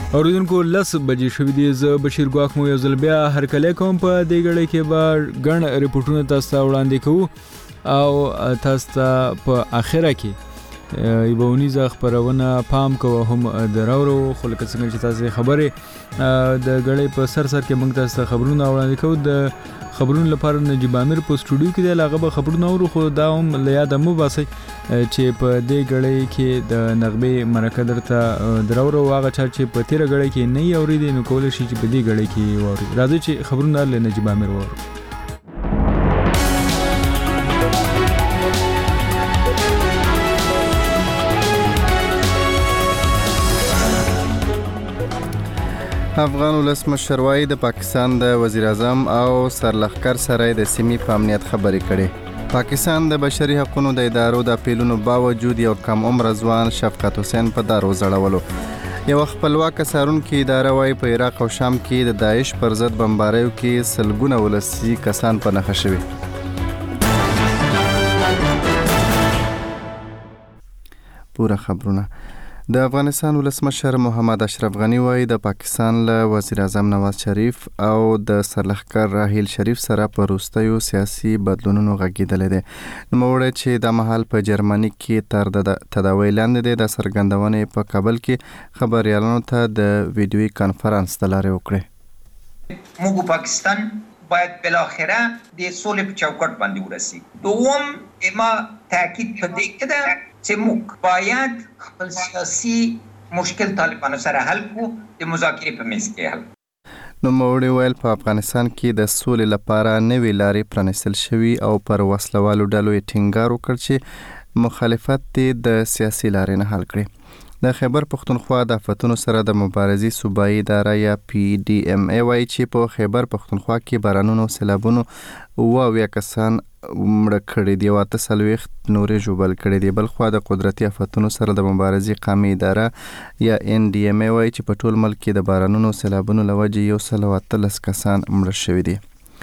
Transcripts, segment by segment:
اوریدونکو 10 بجې شوې دي. زه بشیر ګواخ مو یو ځل بیا هرکلی کوم. په دې غړي کې به ګڼ ریپورټونه تاسو ته وړاندې کوو او تاسو ته په اخره کې یوه اونیزه خپرونه پام کوو هم د راوړو. خو لکه څنګه چې تاسو خبرې د غړي په سر کې موږ تاسو ته خبرونه وړاندې کوو. د خبرونو لپاره نجیب عامر په سټوډیو کې دی. هغه به خبرونه اورو خو دا هم له یاده مو باسئ چې په دې غړي کې د نغمې مرکه درته دراوړو. هغه چا چې په تیره غړي کې نه یې اورېدی نو کولی شي چې په دې غړي کې واوري. راځئ چې خبرونه له نجیب عامر واورو. افغان ولسمشر وایي د پاکستان د وزیر اعظم او سرلښکر سره د سیمې په امنیت خبرې کړي. پاکستان د بشري حقوقو د ادارو د اپیلونو باوجود یو کم عمر ځوان شفقت حسین په دار وځړولو. یو خپلواک څارونکې اداره وایي په عراق او شام کې د داعش پر ضد بمباریو کې سلګونه ولسي کسان په نښه شوي. پوره خبرونه. د افغانستان ولسمشر محمد اشرف غنی وایي د پاکستان له وزیر اعظم نواز شریف او د سرلښکر راحیل شریف سره په وروستیو سیاسي بدلونونو غږېدلی دی. نوموړی چې د مهال په جرمني کې تر تداوی لاندې دی د څرګندونې په کابل کې خبریالانو ته د ویډیوي کانفرنس د لارې وکړې. موږ پاکستان باید بالاخره د سولې په چوکاټ باندې ورسیږو. دوم ما تاکید په دې کې ده چې موږ باید خپل سیاسي مشکل طالبانو سره حل کړو، د مذاکرې په میز کې حل. نوموړي ویل په افغانستان کې د سولې لپاره نوې لارې پرانیستل شوي او پر وسلوالو ډلو یې ټینګار وکړ چې مخالفت د سیاسي لارې نه حل کړي. د خیبر پښتونخوا د آفتونو سره د مبارزې صوبایي اداره یا PDMA وایي چې په خیبر پښتونخوا کې بارانونو او سیلابونو 78 کسان مړه کړي دي او 48 نورې ژوبل کړي دي. بل خوا د قدرتي آفتونو سره د مبارزې قومي اداره یا NDMA وایي چې په ټول ملک کې د بارانونو او سیلابونو له وجې 113 کسان مړه شوي دي.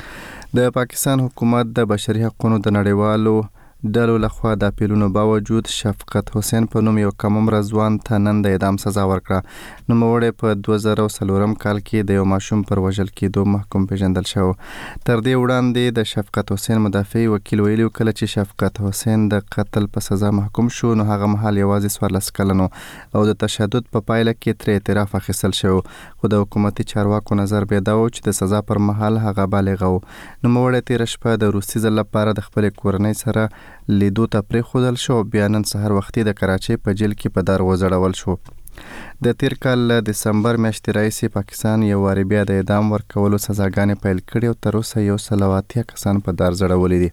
د پاکستان حکومت د بشري حقوقو د نړیوالو ډلو لخوا د اپیلونو باوجود شفقت حسین په نوم یو کم عمره ځوان ته نن د اعدام سزا ورکړه. نوموړی په 2004 کال کې د یو ماشوم پر وژل کېدو محکوم پیژندل شو. تر دې وړاندې د شفقت حسین مدافع وکیل ویلي کله چې شفقت حسین د قتل په سزا محکوم شو نو هغه مهال یوازې 14 کلن او د تشدد په پایله کې ترې اعتراف اخیستل شو. خو د حکومتي چارواکو نظر بیا دا و چې د سزا پر مهال هغه بالغ و. نوموړی تېره شپه د وروستي ځل لپاره د خپلې کورنۍ سره لیدو ته پرېښودل شو. بیا نن سهار وختي د کراچۍ په جیل کې په دار وځړول شو. د تیر کال له دسمبر میاشتې راهیسې پاکستان یو وارې بیا د اعدام ورکولو سزاګانې پیل کړي او تر اوسه 180 کسان په دار ځړولي دي.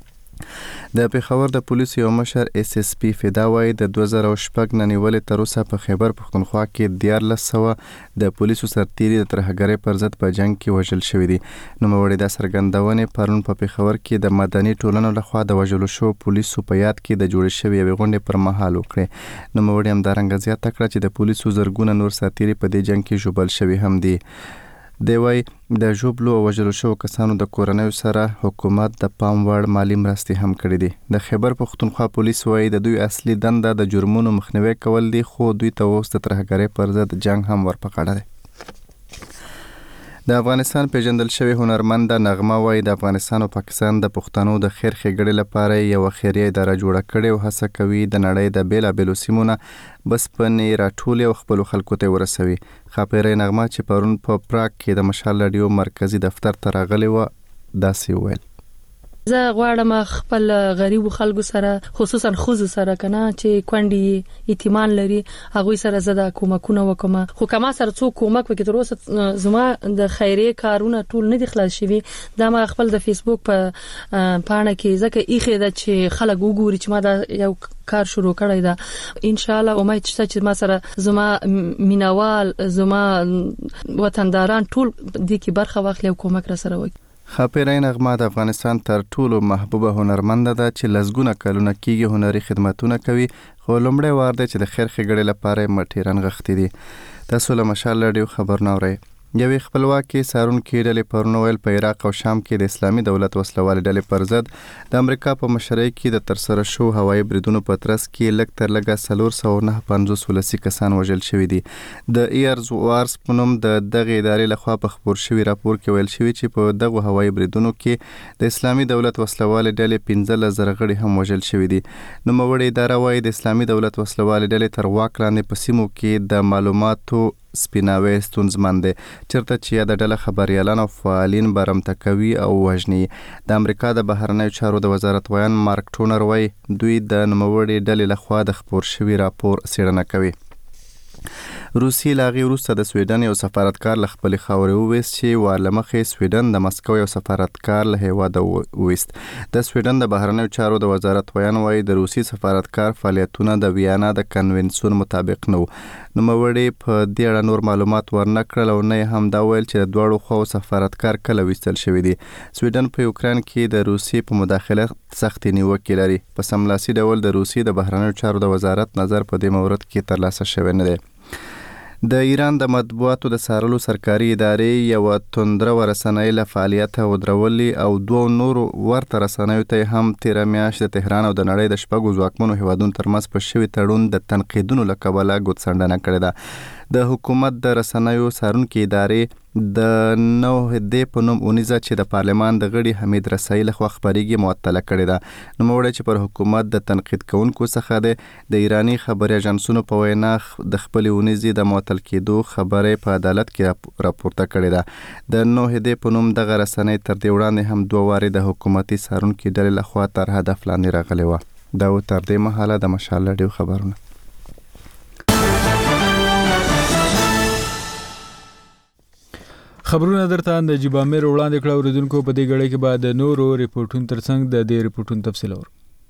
د پېښور د پولیسو یو مشر SSP فدا وایي د 2006 نه نیولې تر اوسه په خیبر پښتونخوا کې 1400 د پولیسو سرتیري د ترهګرۍ پر ضد په جنګ کې وژل شوي دي. نوموړي دا څرګندونې پرون په پېښور کې د مدني ټولنو لخوا د وژلو شوو پولیسو په یاد کې د جوړې شوې یوې غونډې پر مهال وکړې. نوموړي همدارنګه زیاته کړه چې د پولیسو زرګونه نور سرتیري په دې جنګ کې ژوبل شوي هم دي. دی وایي د ژوبلو او وژلو شوو کسانو د کورنیو سره حکومت د پام وړ مالی مرستې هم کړي دي. د خیبر پښتونخوا پولیس وایي د دوی اصلي دنده د جرمونو مخنیوی کول دي خو دوی ته اوس د ترهګرۍ پر ضد جنګ هم ورپکړه دی. د افغانستان پیژندل شوی هنرمنده نغمه وایي د افغانستان او پاکستان د پښتنو د خیر ښېګړې لپاره یو خیریه اداره جوړه کړې او هڅه کوي د نړۍ د بیلابیلو سیمو نه بسپنې راټولې او خپلو خلکو ته ورسوي. ښاپیرۍ نغمه چې پرون په پراګ کې د مشال راډیو مرکزي دفتر ته راغلې وه داسې وویل: زه غواړم خپل غریبو خلکو سره خصوصا خوځو سره کنه چې کونډي یتیمان لري هغه سره زده کومکونه وکم. خو کما سره څو کومک وکړي تر اوسه زما د خیریه کارونه ټول نه دي خلاص شوي. دا ما خپل د فیسبوک په پاڼه کې ځکه ایخه ده چې خلک وګوري چې ما دا یو کار شروع کړی ده. ان شاء الله امید شته چې ما سره زما مینوال زما وطنداران ټول د کی برخه واخلي او کومک را سره وکړي. ښاپیرۍ نغمه د افغانستان تر ټولو محبوبه هنرمنده ده چې لسګونه کلونه کېږي هنري خدمتونه کوي خو لومړی وار دی چې د خیر ښېګړې لپاره یې مټې رانغښتې دي. تاسو له مشال راډیو خبرونه اورئ. یوې خپلواکې څارونکې ډلې پرون ویل په عراق او شام کې د اسلامي دولت وسلوالې ډلې پر ضد د امریکا په مشرۍ کې د ترسره شو هوایي بریدونو په ترڅ کې لږ تر لږه 459 ولسي کسان وژل شوي دي. د ایرز وارس په نوم د دغې ادارې لخوا په خپور شوي راپور کې ویل شوي چې په دغه هوایي بریدونو کې د اسلامي دولت وسلوالې ډلې 15,000 غړي هم وژل شوي دي. نوموړې اداره وايي د اسلامي دولت وسلوالې ډلې تر واک لاندې په سیمو کې د معلوماتو سپیناوی ستونزمن دی، چېرته چې یاده ډله خبریالان او فعالین برمته کوي او وژني. د امریکا د بهرنیو چارو د وزارت ویان مارک ټونر وايي دوی د نوموړې ډلې لخوا د خپور شوي راپور څېړنه کوي. روسیې له هغې وروسته د سویډن یو سفارتکار له خپلې خاورې وویست چې وار له مخې سویډن د مسکو یو سفارتکار له هیواده وویست. د سویډن د بهرنیو چارو د وزارت ویان وايي د روسي سفارتکار فعالیتونه د ویانا د کنونسیون مطابق نه وو. نوموړي په دې اړه نور معلومات ورنه کړل او نه هم دا ویل چې د دواړو خواو سفارتکار کله ویستل شوی دی. سویډن په یوکراین کې د روسیې په مداخله سختې نیوکې لري. په سملاسي ډول د روسیې د بهرنیو چارو د وزارت نظر په دې مورد کې ترلاسه شوی نه دی. د ایران د مطبوعاتو د څارلو سرکاري ادارې یوه توندره رسنۍ له فعالیته ودرولې او 2 نورو ورته رسنیو ته هم تېره میاشت د تهران او د نړۍ د 6 ځواکمنو هیوادونو ترمنځ په شوي تړون د تنقیدونو له کبله ګوتڅنډنه کړې ده. د حکومت د رسنیو څارونکې ادارې د نوهدې په نوم اونیزه چې د پارلمان د غړي حمید رسایي لخوا خپرېږي معطله کړې ده. نوموړی چې پر حکومت د تنقید کوونکو څخه دی د ایراني خبري اژانسونو په وینا د خپلې اونیزې د معطل کېدو خبرې په عدالت کې راپورته کړې ده. د نوهدې په نوم دغه رسنۍ تر دې وړاندې هم 2 وارې د حکومتي څارونکې ډلې لخوا تر هدف لاندې راغلې وه. دا و تر دې مهاله د مشال راډیو خبرونه. خبرونه درته د جبامیر وړاندې کړه. اوریدونکو په دې غړي کې بعد د نورو ریپورتونو ترڅنګ د دې ریپورتونو تفصیل اورو.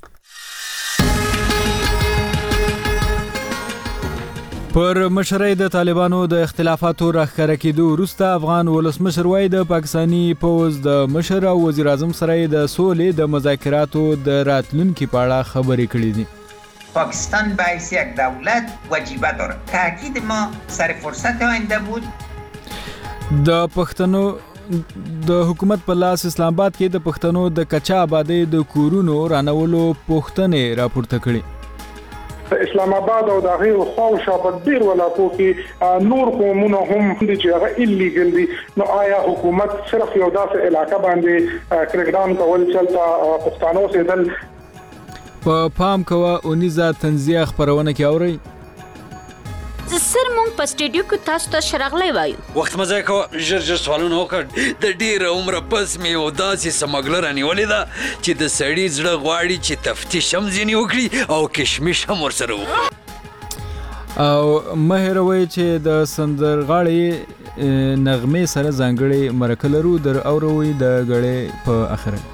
پر مشرۍ د طالبانو د اختلافاتو راښکاره کېدو وروسته افغان ولسمشر وایي د پاکستاني پوځ د مشر او وزیر اعظم سره د سولې د مذاکراتو د راتلونکي په اړه خبرې کړې دي. پاکستان به حیث یک دولت وجیبه دارد. تاکید ما سر فرصت آینده بود. د پښتنو د حکومت په لاس اسلام آباد کې د پښتنو د کچا آبادی د کورونو رانولو پوښتنې راپورته کړي. اسلام آباد او د غیر خو شاپد ډیر ولاتو کې نور قومونه هم دي چې هغه الیګل دي. نو آیا حکومت صرف یو داسې علاقه باندې کریکډاون کول چلته پښتنو سیدل په پام کوه اونیزه تنزیه خبرونه کې اوري. سر مونږ په سټډیو کې تاسو ته شرغلې وایو. وخت مزه کوه ژر سوالونه وکړ. د ډیره عمره پس مې او داسې سمګلر نیولې ده چې د سړي زړه غواړي چې تفتیش هم ځینې وکړي او کشمش هم ورسره وکړي. او مه هېروئ چې د سندرغاړې نغمې سره ځانګړې مرکه لرو. در اوروئ د غړې په اخره.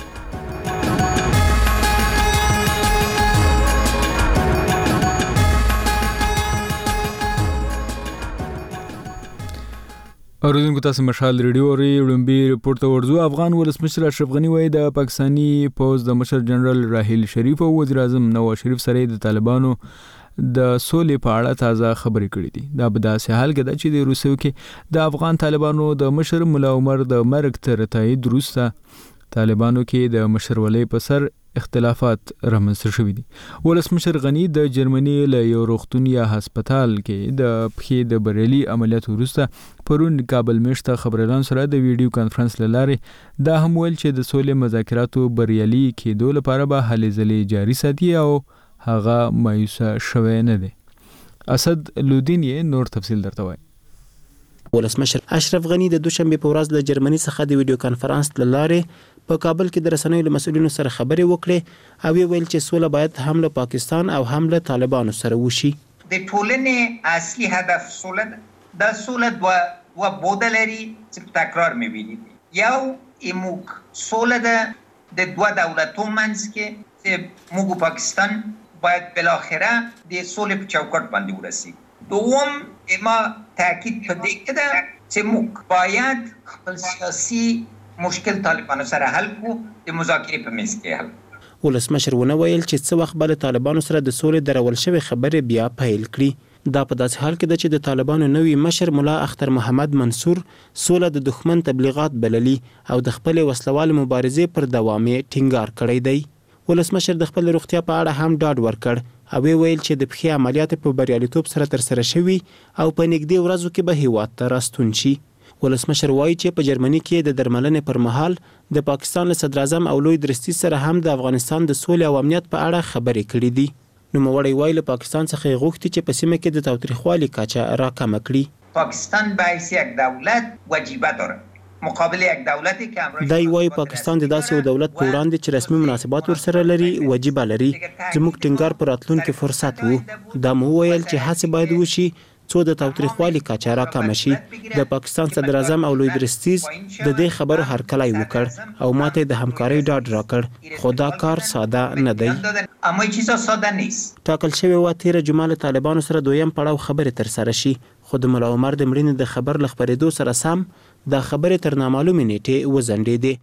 اوریدونکو تاسو مشال ریډیو اوري. وړاندې ریپورت ته ورځو. افغان ولسمشر اشرف غنی وایي د پاکستاني پوځ د مشر جنرال راحیل شریف او وزیر اعظم نواز شریف سره د طالبانو د سولې په اړه تازه خبرې کړې دي. دا په داسې حال کې ده چې د روسیې کې د افغان طالبانو د مشر ملا عمر د مرګ تر تایید وروسته طالبانو کې د مشرولۍ په سر اختلافات رامنځته شوي دي. ولسمشر غنی د جرمني له یو روغتون یا هسپتال کې د پښې د بریالي عملیات وروسته پرون کابل میشته خبريالانو سره د ویډیو کانفرنس له لارې دا هم ویل چې د سولې مذاکراتو بریالي کېدو لپاره به هلې ځلې جاري ساتي او هغه مایوسه شوی نه دی. اسد لودین یې نور تفصیل درته وایي. ولسمشر اشرف غنی د دوشنبه په ورځ له جرمني څخه د ویډیو کانفرنس له لارې په کابل کې د رسنیو له مسؤلینو سره خبرې وکړې او ویل چې سوله باید هم له پاکستان او هم له طالبانو سره وشي. د ټولنې اصلي هدف سوله ده. د سوله دوه بوده لري چې تکرار می‌بینید. یو ایموک سوله ده د دوه دولتو منځ کې چې موږ پاکستان باید بالاخره د سولې په چوکاټ باندې ورسیږو. دوم ما تاکید په دې کې ده چې موږ باید خپل سیاسي مشکل طالبانو سره حل کو د مذاکرې په میز کې حل. ولسمشر ونه ویل چې څه وخت به طالبانو سره د سولې درول شوی خبرې بیا پیل کړي. دا په داسې حال کې ده چې د طالبانو نوی مشر ملا اختر محمد منصور سوله د دښمن تبلیغات بللی او د خپل وسلوال مبارزې پر دوام ټینګار کړی دی. ولسمشر د خپل روغتیا په اړه هم ډاډ ورکړ او ویل چې د پخې عملیات په بریالیتوب سره ترسره شوي او په نږدې ورځو کې به هیواد ته راستون شي. ولسمشر وایي چې په جرمني کې د درملنې پر مهال د پاکستان له صدر اعظم او لوی درستیز سره هم د افغانستان د سولې او امنیت په اړه خبرې کړې دي. نوموړی وایي له پاکستان څخه یې غوښتي چې په سیمه کې د تاوتریخوالي کچه راکمه کړي. پاکستان به حیث یک دولت وجیبه داره مقابل یک دولتی که امروز دای وایي پاکستان د داسې یو دولت په وړاندې چې رسمي مناسبات ورسره لري وجیبه لري. زموږ ټینګار پر راتلونکي فرصت وو. دا مو ویل چې هڅې باید وشي څو د تاوتریخوالي کچه راکمه شي. د پاکستان صدر اعظم او لوی درستیز د دې خبرو هرکلی وکړ او ماته د همکارۍ ډاډ راکړ، خو دا کار ساده نه دی. اما چیزا ساده نیست. ټاکل شوی و تیر جمعه له طالبانو سره دویم پړاو خبرې تر سره شي، خو د ملا عمر د مړینې د خبر له خبرېدو سره سم دا خبرې تر نامعلومې نیټې وځنډېدې.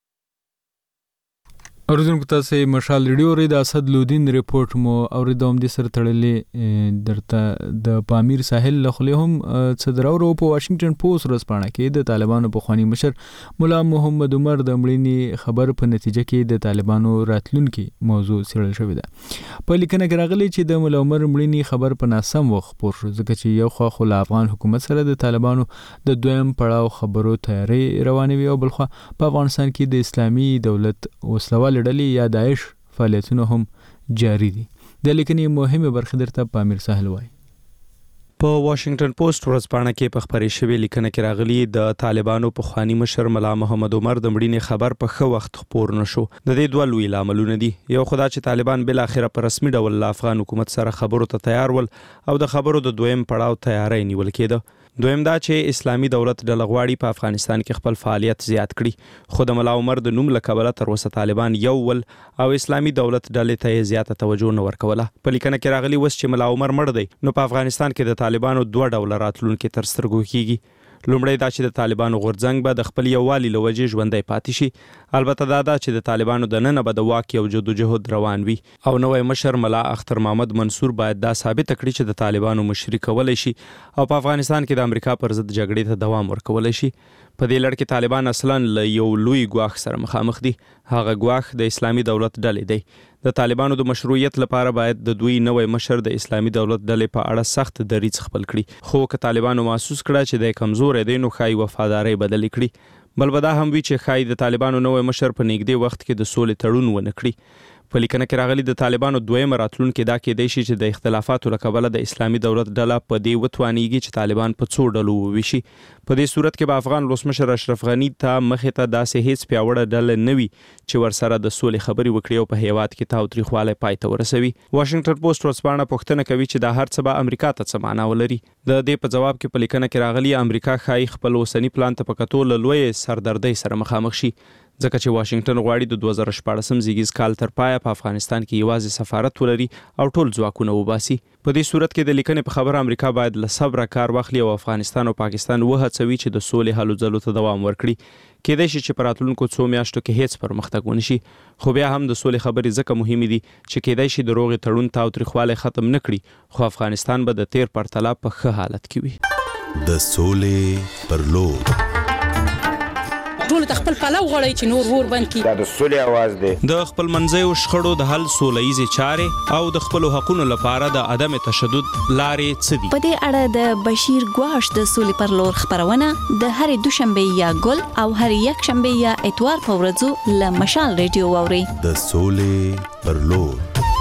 اوریدونکو تاسو مشال ریډیو ری د اسد لودین ریپورت مو اوریدوم د سر تړلې درته د پامیر ساحل لخلې هم صدراو په واشنگټن پوسټ ورځپاڼه کې د طالبانو په خواني مشر مولا محمد عمر د مړینې خبر په نتیجه کې د طالبانو راتلونکي موضوع سیړل شوې ده. په لیکنه کې راغلي چې د مولا عمر مړینې خبر په ناسم وخت پور شو، ځکه چې یو خو له افغان حکومت سره د طالبانو د دویم پړاو خبرو تیاری روانې وي او بلخوا په افغانستان کې د اسلامي دولت وسلوال ډلې یا داعش فعالیتونه هم جاری دي. د لیکنې مهمه برخه درته پامیر ساحل وایي. په واشنگټن پوسټ ورځپاڼه کې په خبرې شوې لیکنه کې راغلي د طالبانو په خواني مشر ملا محمد عمر د مړینې خبر په ښه وخت خپور نشو. د دې دوه لوی لاملونه دي. یو خدا چې طالبان بل اخره په رسمي ډول له افغان حکومت سره خبرو ته تیار ول او د خبرو د دویم پړاو تیاری نیول کېده. دویم دا چې اسلامي دولت ډله غواړي په افغانستان کې خپل فعالیت زیات کړي، خو د ملا عمر د نوم له کبله تر اوسه طالبان یو ول او اسلامي دولت ډلې ته زیاته توجه نه ورکوله. په لیکنه کې راغلي وس چې ملا عمر مړ دی نو په افغانستان کې د طالبانو دوه ډوله راتلونکي تر سترګو کیږي. لومړی دا چې د طالبانو غورځنګ به د خپل یووالي له وجې ژوندی پاتې شي، البته دا چې د طالبانو د ننه به د واک یو جدوجهد روان وي او نوی مشر ملا اختر محمد منصور باید دا ثابت کړي چې د طالبانو مشري کولی شي او په افغانستان کې د امریکا پر ضد جګړې ته دوام ورکولی شي. په دې لړ کې طالبان اصلا له یو لوی ګواښ سره مخامخ دي. هغه ګواښ د اسلامي دولت ډلې دی. د طالبانو د مشروعیت لپاره باید د دوی نوی مشر د اسلامي دولت ډلې په اړه سخت دریځ خپل کړي، خو که طالبانو محسوس کړه چې د کمزور دی نو ښایي وفادارۍ بدلې کړي. بل به دا هم وي چې ښایي د طالبانو نوی مشر په نږدې وخت کې د سولې تړون ونه کړي. په لیکنه کې راغلي د طالبانو دویم راتلونکي دا کېدای شي چې د اختلافاتو له کبله د اسلامي دولت ډله په دې وتوانیږي چې طالبان په څو ډلو وویشي. په دې صورت کې به افغان ولسمشر اشرف غني ته مخې ته داسې هیڅ پیاوړه ډله نه وي چې ورسره د سولې خبرې وکړي او په هیواد کې تاوتریخوالی پای ته ورسوي. واشنگټن پوسټ ورځپاڼه پوښتنه کوي چې دا هر څه به امریکا ته څه معنا ولري. د دې په جواب کې په لیکنه کې راغلي امریکا ښایي خپل اوسني پلان ته په کتو له لویې سردردۍ سره مخامخ شي، ځکه چې واشنگټن غواړي د 2014 زیږیز کال تر پایه په افغانستان کې یوازې سفارت ولري او ټول ځواکونه وباسي. په دې صورت کې د لیکنې په خبره امریکا باید له صبره کار واخلي او افغانستان او پاکستان وهڅوي چې د سولې هلو ځلو ته دوام ورکړي. کېدای شي چې په راتلونکو څو میاشتو کې هیڅ پرمختګ ونه شي، خو بیا هم د سولې خبرې ځکه مهمې دي چې کېدای شي د روغې تړون تاوتریخوالی ختم نه کړي، خو افغانستان به د تیر پرتله په ښه حالت کې وي. د سولې پر لور ټول خپل پلو غړی چې نور ور بند کی. دا د سولې आवाज دی. د خپل منځیو شخړو د حل سوله‌ییزې چارې او د خپل حقوقو لپاره د عدم تشدد لارې څه دي. په دې اړه د بشیر ګواش د سولې پر لور خبرونه د هر دوشنبه یا ګل او هر یک شنبه یا اتوار په ورځو له مشال ریډیو واوري. د سولې پر لور.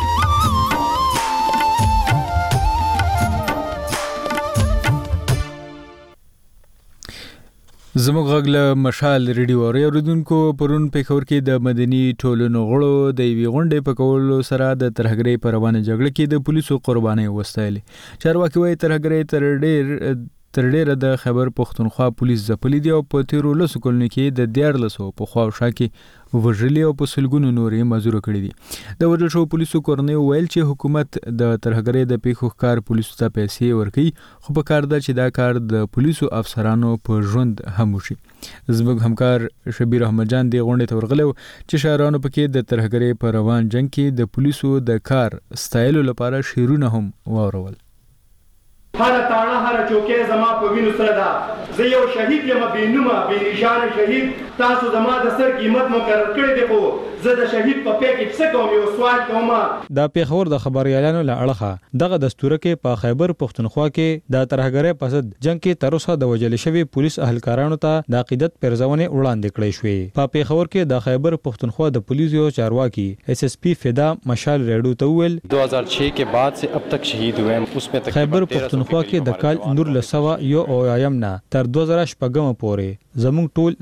زموږ غږ له مشال ریډیو اوریدونکو پرون پېښور کې د مدني ټولنو غړو د یوې غونډې په کولو سره د ترهګرۍ په روانه جګړه کې د پولیسو قربانۍ وستایلې. چارواکي وایي ترهګرۍ تر ډیره د خیبر پښتونخوا پولیس ځپلي دي او په تیرو لسو کلونو کې د 1400 په خوا او شا کې وژلي او په سلګونو نورې مزوره کړي دي. د وژل شوو پولیسو کورنۍ ویل چې حکومت د ترهګرۍ د پیښو ښکار پولیسو ته پیسې ورکوي، خو په کار ده چې دا کار د پولیسو افسرانو په ژوند هم وشي. زموږ همکار شبیر احمد جان دې غونډې ته ورغلی و چې شاعرانو پکې د ترهګرۍ په روان جنګ کې د پولیسو د کار ستایلو لپاره شعرونه هم واورول. هر تاړه هر چوکې زما په وینو سره ده. زه یو شهید یم، بې نومه بې نشانه شهید. تاسو زما د سر قیمت مقرر کړی دی، خو زه د شهید په پی کې څه کوم؟ یو سوال کوم. د پیښور د خبريالانو له اړخه دغه دستور کې په خیبر پښتونخوا کې د ترهګرۍ په ضد جنگ کې تر اوسه د وجل شوی پولیس اهلکارانو ته د عقیدت پرځونه وړاندې کړې شوې. په پیښور کې د خیبر پښتونخوا د پولیسو چارواکي ایس ایس پی فدا مشال ریډو ته ویل 2006 के बाद से अब तक शहीद हुए हैं उसमें خیبر پښتونخوا کې د کال نور لسوا یو اویایم نه تر 2014 پورې زموږ ټول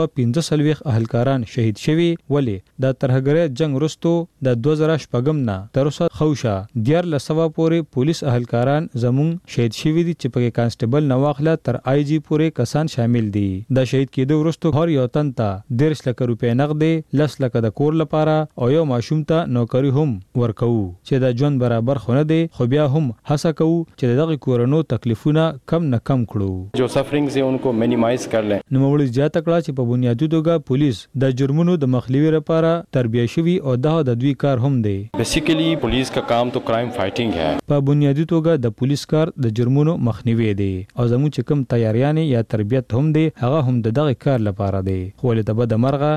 215 اهلکاران شهید شوي. ولی د ترهګرۍ جنگ وروسته د 2014 نه تر اوسه خوشا 1400 پورې پولیس اهلکاران زموږ شهید شوي دي چې په کانسټیبل نواخله تر آی جی پورې کسان شامل دي. د شهید کېدو وروسته هر یو تن ته 10 لک روپۍ نقد 10 لک د کور لپاره او یو ماشوم ته نوکری هم ورکو چې د ژوند برابر خونه دي، خو بیا هم هڅه کوو چې دغه کورونو تکلیفونه کم نه کم کړو، جو سفرینګز یې انکو مینیمایز کړل. نوموړي زیاته کړه چې په بنیادی توګه پولیس د جرمونو د مخنیوي لپاره تربیه شوی او د دوی کار هم دی. بیسیکلی پولیس کا کام تو کرائم فایټینګ ہے. په بنیادی توګه د پولیس کار د جرمونو مخنیوي دی او زموږ چې کوم تیاریانې یا تربیت هم دی هغه هم د دغه کار لپاره دی. خو له تبه د مرغه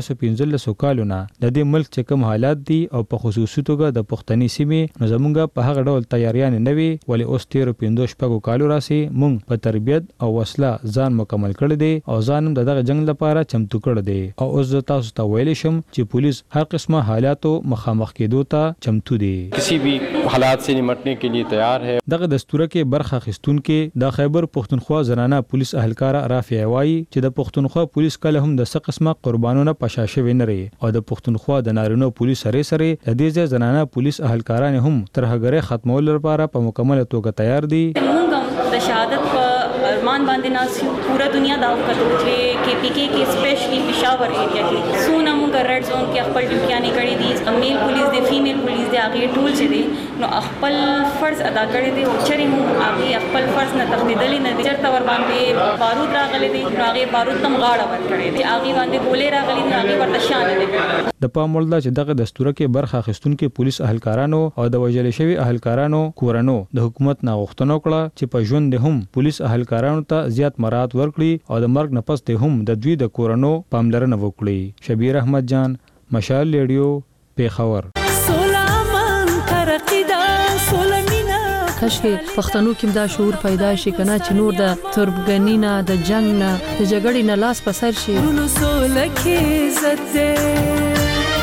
1315 کالونه د دې ملک چې کوم حالات دي او په خصوصي توګه د پښتني سیمې نو زموږ په هغه ډول تیاریانې نه وي. ولی اوس 13 کالو راسي مونږ په تربیت او وسله ځان مکمل کړی دی او ځانم دغه جنگ لپاره چمتو کړی دی. او اوس تاسو ته ویل شم چې پولیس هر قسمه حالاتو مخامخ کېدو ته چمتو دی، کسی بھی حالات سے نمٹنے کے لیے تیار ہے. دغه دستور کې برخه اخیستونکو د خیبر پښتونخوا زنانه پولیس اهلکار رافعه وایي چې د پښتونخوا پولیس کله هم د څه قسمه قربانونه پښاشه وینري او د پښتونخوا د نارینو پولیس سره د دې زنانه پولیس اهلکاران هم ترهګرۍ ختمول لپاره په مکمل توګه تیار دي. د شهادت په ارمان باندې ناسیو پورا دنیا دا وکړو چې کې پی کې کې سپیشلی پېښور ایریا کې سونه موږ ریډ زون کې خپل ډیوټیانې کړې دي. میل پولیس دی، فیمیل پولیس دی، هغه ټول چې دي نو خپل فرض ادا کړی دی او چرې هم هغه خپل فرض نه تخدیدلی نه دي. چرته ور باندې بارود راغلي دي نو هغه بارود تم غاړه ور کړی دي، هغه باندې ګولې راغلي دي، هغه ورته شان دي. د پام وړ چې دغه دستور کې برخه اخیستونکو پولیس اهلکارانو او د وژل شوی اهلکارانو کورانو د حکومت نه غوښتنه وکړه چې په ژوند هم پولیس اهلکارانو ته زیات مراعات ورکړي او د مرګ نه پس هم د دوی د کورانو پاملرنه وکړي. شبیر احمد جان، مشال ریډیو، پیښور. کاش پښتنو کې دا شعور پیدا شي کنه چې نور د تربګنی نه د جنگ نه د جګړې نه لاس په سر شي. نو سول کې عزت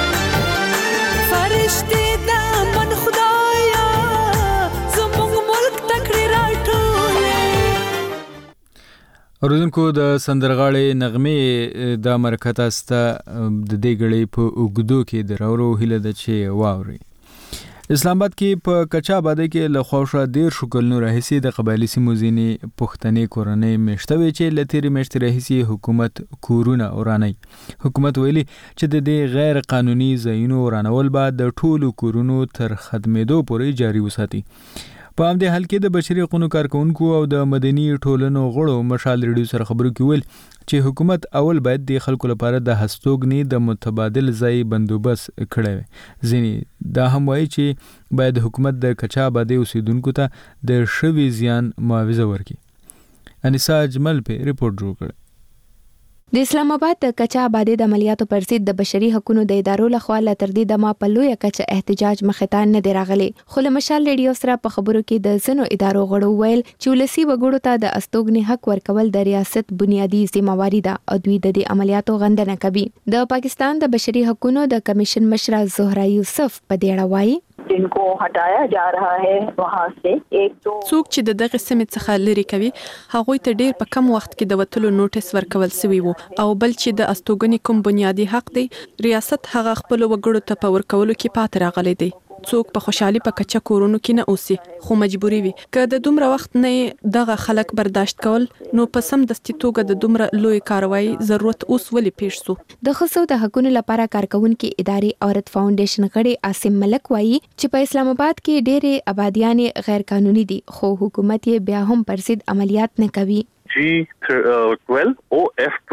فرشتي د من خدایا زموږ ملک تکړه راټولې. اوریدونکو د سندرغاړي نغمه د مرکز است د دې غړي په وګدو کې درورو هله د چي واوري. اسلام آباد کې په کچا آبادی کې له خوښه ډیر شکل نور راهسي د قبایلی سیمو ځینې پښتني کورنۍ مشتوي چې لتیری مشتري راهسي حکومت کورونه اوراني. حکومت ویلي چې د دې غیر قانوني ځایونو ورانول بعد د ټولو کورونو تر خدمېدو پورې جاري وساتي. په همدې حال کې د بشري حقوقو کارکونکو او د مدني ټولنو غړو مشال ریډیو سره خبرو کې ویل چې حکومت اول باید د خلکو لپاره د هستوګنی د متبادل ځای بندوبست کړي. ځینې دا هم وایي چې باید حکومت د کچا آبادی اوسیدونکو ته د شوي زیان معاوضه ورکړي. انیسا اجمل په ریپورت جوړ کړ. د اسلام آباد د کچا آبادی د عملیاتو پر ضد د بشري حقوقو د ادارو لخوا تر دې دمه په لویه کچه احتجاج مخته نه دی راغلی. خو له مشال ریډیو سره په خبرو کې د ځینو ادارو غړو ویل چې ولسی وګړو ته د استوګنې حق ورکول د ریاست بنیادی ذمہواری ده او دوی د دې عملیاتو غندنه کوي. د پاکستان د بشري حقوقو د کمیشن مشره زهرا یوسف په دې اړه وایي जिनको हटाया जा रहा है वहां से एक तो څوک چې دغه سیمه څخه لري کوي هغه ته ډیر په کم وخت کې د وټلو نوټیس ورکول شوی وو او بل چې د استوګنې کوم بنیادی حق دی ریاست هغه خپل وګړو ته په ورکولو کې پات راغلی دی. څوک په خوشحالي په کچا کورونو کې نه اوسي خو مجبوري وي که د دومره وخت نه دغه خلک برداشت کول نو په سم دستي توګه د دومره لوی کاروایی ضرورت اوس ولې پیښ شو. د خصو د حقوقو لپاره کارکونکو ادارې عورت فاونډیشن غړي عاصم ملک وایي چې په اسلام آباد کې ډېرې آبادیان غیر قانوني دي خو حکومت یې بیا هم پر ضد عملیات نه کوي. G12 او F12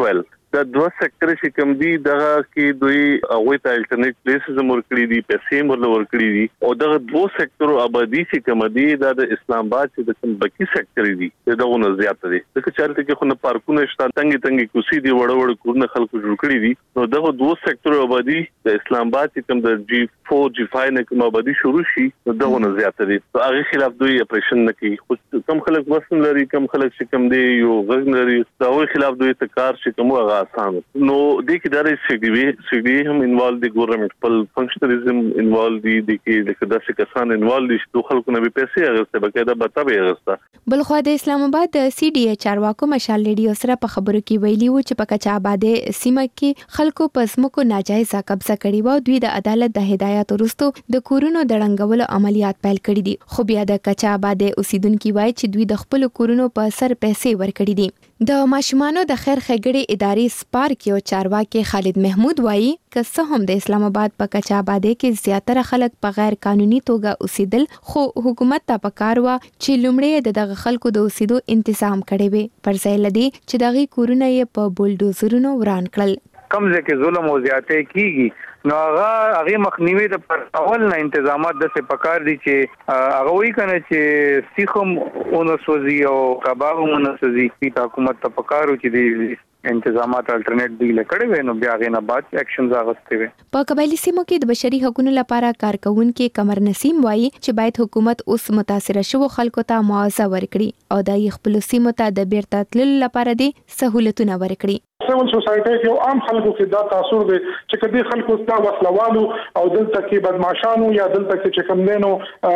د دوه سېکټر چې کوم دي دغه کې دوی هغه ته الټرنیټ پلیسز ورکړي دي پیسې ورکړي دي او دغه دوه سېکټر آبادی چې کوم دي د اسلام آباد چې د کوم بکی سېکټر دي دغه نه زیات دي ځکه چې هلته کې خو نه پارکونه شته تنګي کوسي دي وړ کورونه خلکو جوړ کړی دي نو دغه دوه سېکټر آبادی د اسلام آباد چې کوم د G4 G5 نه کوم آبادی شروع شي دغه نه زیات دي هغه خلاف دوی اپریشن نه کوي خو کم خلک وسن لري کم خلک چې کوم دي یو غږ لري دغه خلاف دوی ته کار چې کوم هغه آسان نو د کې دغه سیډي هم انوالو دي ګورنمنت په فنکشنالیزم انوالو دي د کې داسې کسان انوالو دي چې خلکو نه به پیسې اغسته بقاعده بتابه اغسته بلخو د اسلام آباد د سی ډي چارواکو مشال ریډیو سره په خبرو کې ویلي و چې په کچا آباده سیمه کې خلکو په سمکو ناجایز قبضه کړی و دوی د عدالت د هدایت وروسته د کورونو د رنګولو عملیات پیل کړي دي خو بیا د کچا آباده اوسیدونکو وایي چې دوی د خپل کورونو په سر پیسې ورکړي دي د ماشومانو د خیر ښېګړې ادارې سپارک یو چارواکي خالد محمود وایي که څه هم د اسلام آباد په کچا آباده کې زیاتره خلک په غیر قانوني توګه اوسېدل خو حکومت ته پکار و چې لومړی دغه خلکو د اوسېدو تنظیم کړي وي پر ځای لدی چې دغه کورونه یې په بولډوزرونو وران کړل کم ځکه ظلم او زیاتې کیږي نو هغه مخنیوي د پر اول نه تنظیمات د څه پکار دي چې هغه وی کنه چې سیخم اونسوزي او کباب اونسوزي چې حکومت ته پکارو چې د انتظامات الټرنیټ دی لکړې وي نو بیا غینه بعد اکشنز اغستې وي په قبایلی سیمو کې د بشري حقوقو لپاره کارکونکو قمر نسیم وایي چې باید حکومت اوس متاثر شوو خلکو ته معاوضه ورکړي او د خپل سیمو ته د بیرته تللو لپاره دي سہولتونه ورکړي سیول سوسایټي یو عام خلکو کې دا تاثیر دی چې کدي خلکو ستاسو وسلوالو او دلته کې بدمعشانو یا دلته کې چې کوم دینو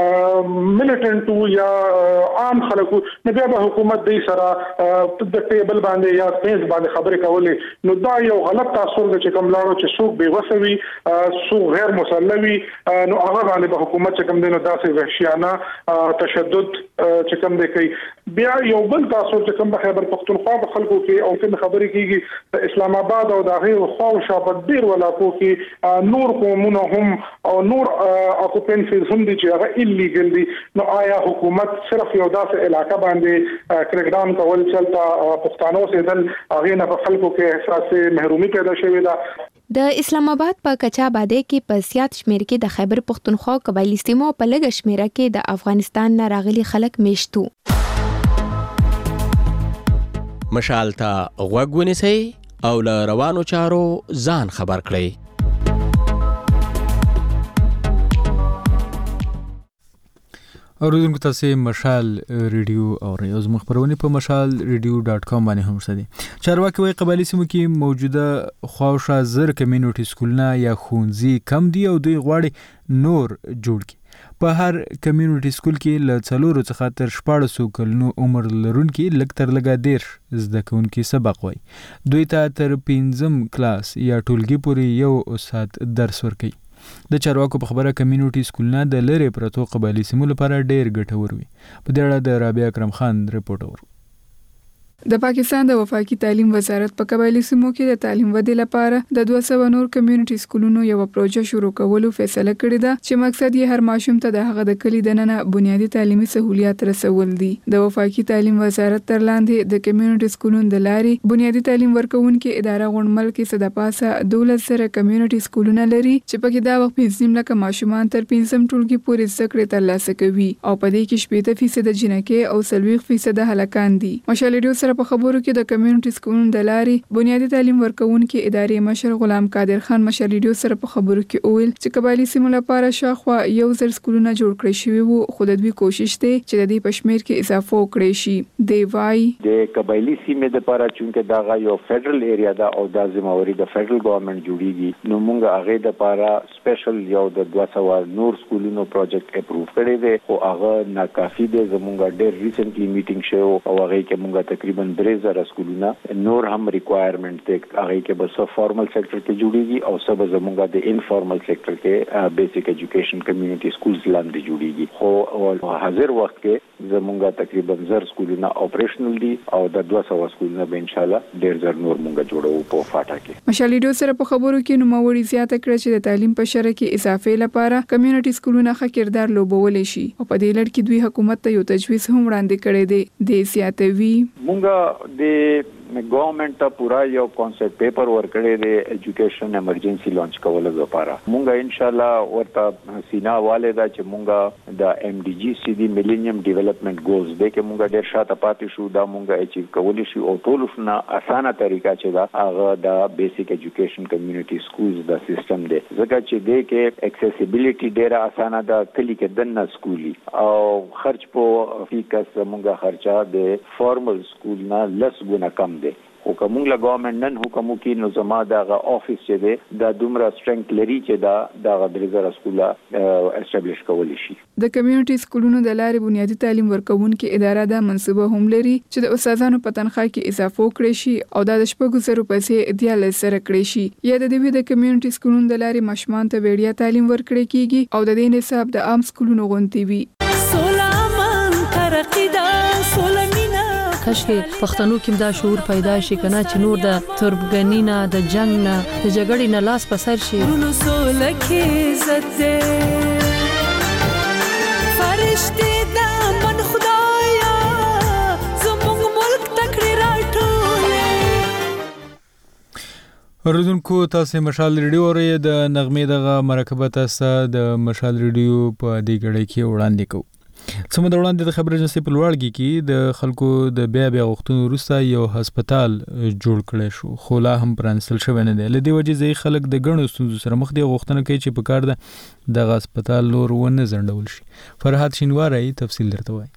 ملیټنټو یا عام خلکو نه بیا به حکومت دې سره د ټیبل باندې یا پیس باندې خبرې کولې نو دا یو غلط تاثیر دی چې کوم لاړو چې څوک بے وسوي څوک غیر مسلوي نو هغه باندې به حکومت چې کوم دینو داسې وحشیانه تشدد چې کوم دی کوي بیا یو بل تاثیر چې کوم په خیبر پختونخوا په خلکو کې او کوم خبرې کیږي د اسلام آباد او د غیر خواوشا په ډیر ولایتو کې نور قومونه هم او نور اکوپنسز هم دي چې هغه ایلیګل دي نو آیا حکومت صرف یو داسې علاقه باندې کریک ډاون کول چلتا پښتانو سره دل هغه نه په خلکو کې احساس محرومي پیدا شوې ده د اسلام آباد په کچا آباده کې په زیات شمیر کې د خیبر پختونخوا قبایلی سیمو په لږ شمیره کې د افغانستان نه راغلي خلک میشتو مشال ته غوږ ونیسئ او له روانو چارو ځان خبر کړئ اوریدونکو تاسو مشال ریډیو او ریاض مخبرونه په mashalradio.com باندې هم شته دي چارواکي وايي قبایلی سیمو کې موجوده خواوشا زر کمیونټي سکولونه یا ښوونځي کم دي او دوی غواړي نور جوړ کړي په هر کمیونټي سکول کې له 4 څخه تر 14 کلونو عمر لرونکي لږ تر لږه 10 زده کوونکي سبق وایي دوی ته تر 5م کلاس یا ټولګي پورې یو استاد درس ورکوي د چارواکو په خبره کمیونټي سکولونه د لری پرتو قبایلی سیمو لپاره ډیر ګټور وي په دې اړه د رابعه اکرم خان رپورټ ورو د پاکستان د وفاقي تعلیم وزارت په قبایلی سیمو کې د تعلیم ودې لپاره د 200 نور کمیونټي سکولونو یو پروژه شروع کولو فیصله کړې ده چې مقصد یې هر ماشوم ته د هغه د کلی دننه بنیادی تعلیمي سہولیات رسول دي د وفاقي تعلیم وزارت تر لاندې د کمیونټي سکولونو د لارې بنیادی تعلیم ورکوونکې اداره غونډمل کې صد پاسه 1200 کمیونټي سکولونه لري چې پکې دا وخت 5 لک ماشومان تر 5م ټولګي پورې زده کړې ترلاسه کوي او په دې کې 70% جنکې او 30% هلکان دي مشالریو سره په خبرو کې د کمیونټي سکولونو د لارې بنیادی تعلیم ورکوونکې ادارې مشر غلام قادر خان مشالریو سره په خبرو کې وویل چې قبایلی سیمو لپاره شاخوا 1000 سکولونه جوړ کړی شوی وو خو د دوی کوشش دی چې د دې پښمیر کې اضافه وکړي شي دی وای د قبایلی سیمې لپاره چې دا یو فدرل ایریا دا او د ذمہواری د فدرل ګورنمنت جوړیږي نو موږ هغه د لپاره سپیشل یو د 200 نور سکولونو پروجیکټ اپروو کړی دی خو هغه ناکافي دی زموږ ډېر ریسنټلی میټینګ شو او هغه کې موږ تقریبا 3000 سکولونه نور هم ریکوایرمنت دی هغه کې به سو فارمل سېکټر کې جوړیږي او سب زموږ د انفارمل سېکټر کې بیسیک ایجوکیشن کمیونټي سکولز لاندې جوړیږي خو حاضر وخت کې زموږ تقریبا 1000 سکولونه اپریشنل دي او د 200 سکولونه به ان شاء الله ډېر زر نور موږ جوړو په فاټا کې مشالریو سره په خبرو کې نوموړي زیاته کړ چې د تعلیم په شرکت کې اضافه لپاره کمیونټي سکولونه ښه کردار لوبولې شي او په دې لړ کې دوی حکومت ته یو تجویز هم وړاندې کړی دی د سیاتوي موږ د ګورنمنت ته پورا یو کانسپټ پیپر ورکړی دی ایجوکیشن ایمرجنسي لانچ کولو لپاره. مونږه ان شاء الله ورته سینا والے دا چې مونږه د ام ډي جي سی دی میلینیم ډیولپمنٹ ګولز د کې مونږه ډیر شاته پاتې شو دا مونږه اچیو کولی شو او ټول نه اسانه طریقه چې دا هغه د بیسیک ایجوکیشن کمیونټي سکولز دا سیستم دی ځکه چې د کې اکسیسیبিলিټي ډیر اسانه ده کلی کې دنه سکولي او خرچ په فیکس مونږه خرچه د فارمل سکول نه لس ګونه کم دی. خو کومه لا ګورنمنت نن حکم کوي نو زما دغه افیس چې دی د دومره سټرنګ لري چې دا د درزر سکولا اسټابلیش کول شي. د کمیونټي سکولونو د لارې بنیادی تعلیم ورکوونکې اداره د منصوبه هم لري چې د استادانو په تنخواه کې اضافه وکړي شي او د 10,000 پیسې دیاله سره کړي شي. یا د دې د کمیونټي سکولونو د لارې ماشومان ته وړیا تعلیم ورکړي کیږي او د دې نصاب د عام سکولونو غونډې وي. سلام ترقی دا سلمینا کاشکې پښتنو کې دا شعور پیدا شي کنه چې نور د تربګنینا د جنگ نه د جګړې نه لاس په سر شي. نو سولکه زده فرشتي د من خدایا زموږ ملک تکړه راټوله. اوریدونکو تاسو مشال ریډیو اورئ د نغمې دغه مرکبه تاسو د مشال ریډیو په دې غړې کې وړاندې کوو. څومره د وړاندې د خبر اجنسی په لوړګي کې د خلکو د بیا غوښتنو وروسته یو هسپتال جوړ کړی شو خو لا هم پرانستل شوی نه دی. له دې وجې ځای خلک د ګڼو ستونزو سره مخ دي غوښتنه کوي چې په کار ده دغه هسپتال لور ونه ځنډول شي. فرحات شینواری تفصیل درته وایي.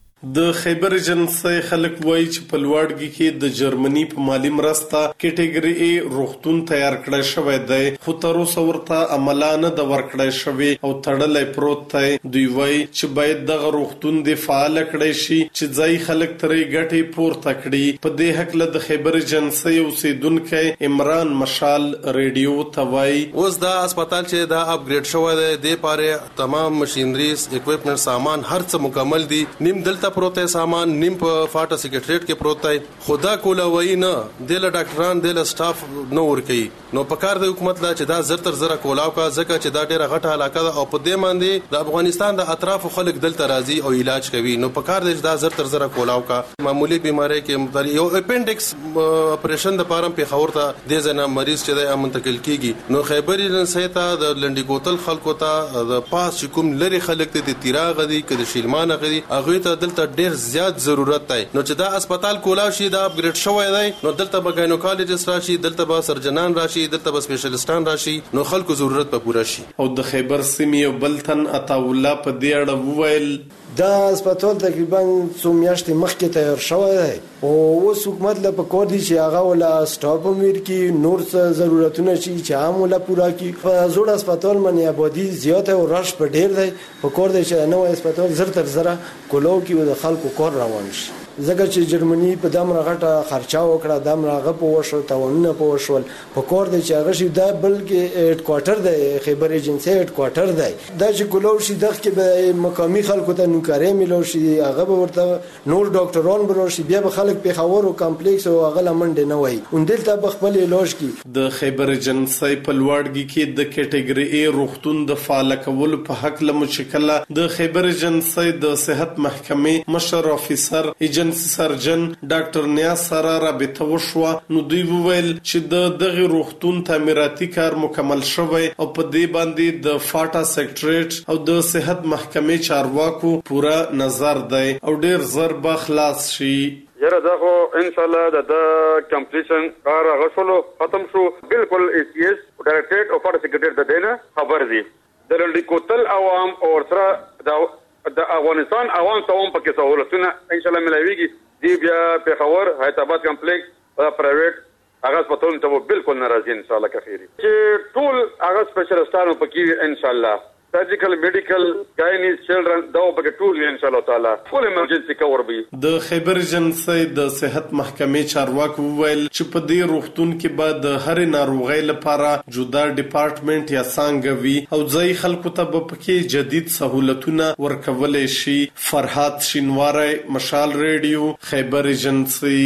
د خیبر ایجنسی خلک وایي چې په لوړګي کې د جرمني په مالی مرسته کټګوري ای روغتون تیار کړی شوی دی خو تر اوسه ورته عملانه د ورکړی شوی او تړلې پروت دی. دوی وایي چې باید دغه روغتون د فعال کړی شي چې ځای خلک ترې ګټې پورته کړي. په دې حق له د خیبر ایجنسی اوسیدونکو عمران مشال ریډیو ته وایي اوس دا هسپتال چې دا اپګریډ شوی دی د پاره تمام ماشينریز اکوپمنټ سامان هر څه مکمل دي. نیم دلته پروت سامان نیم په فاټا سیکریټریټ کې پروت دی. خدا کوله وای نه د ډاکټران د سټاف نو ور کوي نو په کار د حکومت لا چې دا زرتر زره کولاو کا ځکه چې دا ډیره غټه علاقه ده او په دې باندې د افغانستان د اطراف خلک دلته راځي او علاج کوي نو په کار د دا زرتر زره کولاو کا معمولی بیماری کې یو اپنډکس اپریشن د پارم په خور ته د ځنه مریض چې د منتقل کیږي نو خیبر ایجنسی ته د لنډی کوتل خلکو ته د پاس کوم لري خلک ته د تیراغ دي کله شیلمان غدي هغه ته دلته ډیر زیات ضرورت دی. نو چې دا هسپتال کولاو شي دا اپګریډ شوی دی نو دلته به ګاینوکالوجست راشي دلته به سرجنان راشي دلته به سپیشلیستان راشي نو خلکو ضرورت به پوره شي. او د خیبر سیمې بلتن عطا الله په دې اړه وویل دا هسپتال تقریبا څو میاشتې مخکې تیار شوی دی او اوس حکومت له پکور دي چې هغه ولا سټاپ امیر کې نور څه ضرورتونه شي چې عام ولا پورا کی. په زوړ هسپتال باندې آبادی زیاته او رش په ډیر دی پکور دي چې نو هسپتال زر تر زره کولو کې د خلکو کور روان شي ځکه چې جرمني په دمر غټه خرچا وکړه دمر غ په وشو تاونه په وشول په کور دی چې هغه شي دا بلکې هډ کوارټر دی خیبر ایجنسی هډ کوارټر دی دا چې کولو شي دغه کې به مقامی خلکو ته نوکاري ملو شي هغه به ورته نور ډاکټران به شي بیا به خلک په خاور او کمپلیکس او هغه لمنډ نه وای اندل ته به خپل علاج کی. د خیبر ایجنسی په لوړګي کې د کټګوري ای روغتون د فعال کول په حق له مشکله د خیبر ایجنسی د صحت محکمې مشر افیسر سرجن ډاکټر نیاز سره رابطه وشوه نو دوی وویل چې د دغه روغتون تعمیراتي کار مکمل شوی او په دې باندې د فاټا سیکریټریټ او د صحت محکمې چارواکو پورا نظر دی او ډیر زر به خلاص شي. یره دا خو ان شاء الله د کمپلیشن کار غوښلو ختم شو بالکل ای اس ډایریکټریټ او فاټا سیکریټریټ د دینه خبر دي د لړ کوتل عوام او سره د افغانستان عوام ته هم پکې سہولتونه ان شاء الله ملایويږي. دی بیا په خبر حیدرآباد کمپلیکس او پرایویټ هغه سپټون ته بالکل ناراضي ان شاء الله کفيري چې ټول هغه سپیشلیستانو پکې ان شاء الله سرجیکل میډیکل گاینیز چلډرن دا پکې ټول ان شاء الله تعالی فول ایمرجنسي کور به. د خیبر ایجنسی د صحت محکمې چارواکو وویل چې په دې روغتون کې به د هر ناروغۍ لپاره جدا ډپارټمنټ یا څنګه وي او ځای خلکو ته به پکې جدید سہولتونه ورکول شي. فرحات شینواری مشال ریډیو خیبر ایجنسی.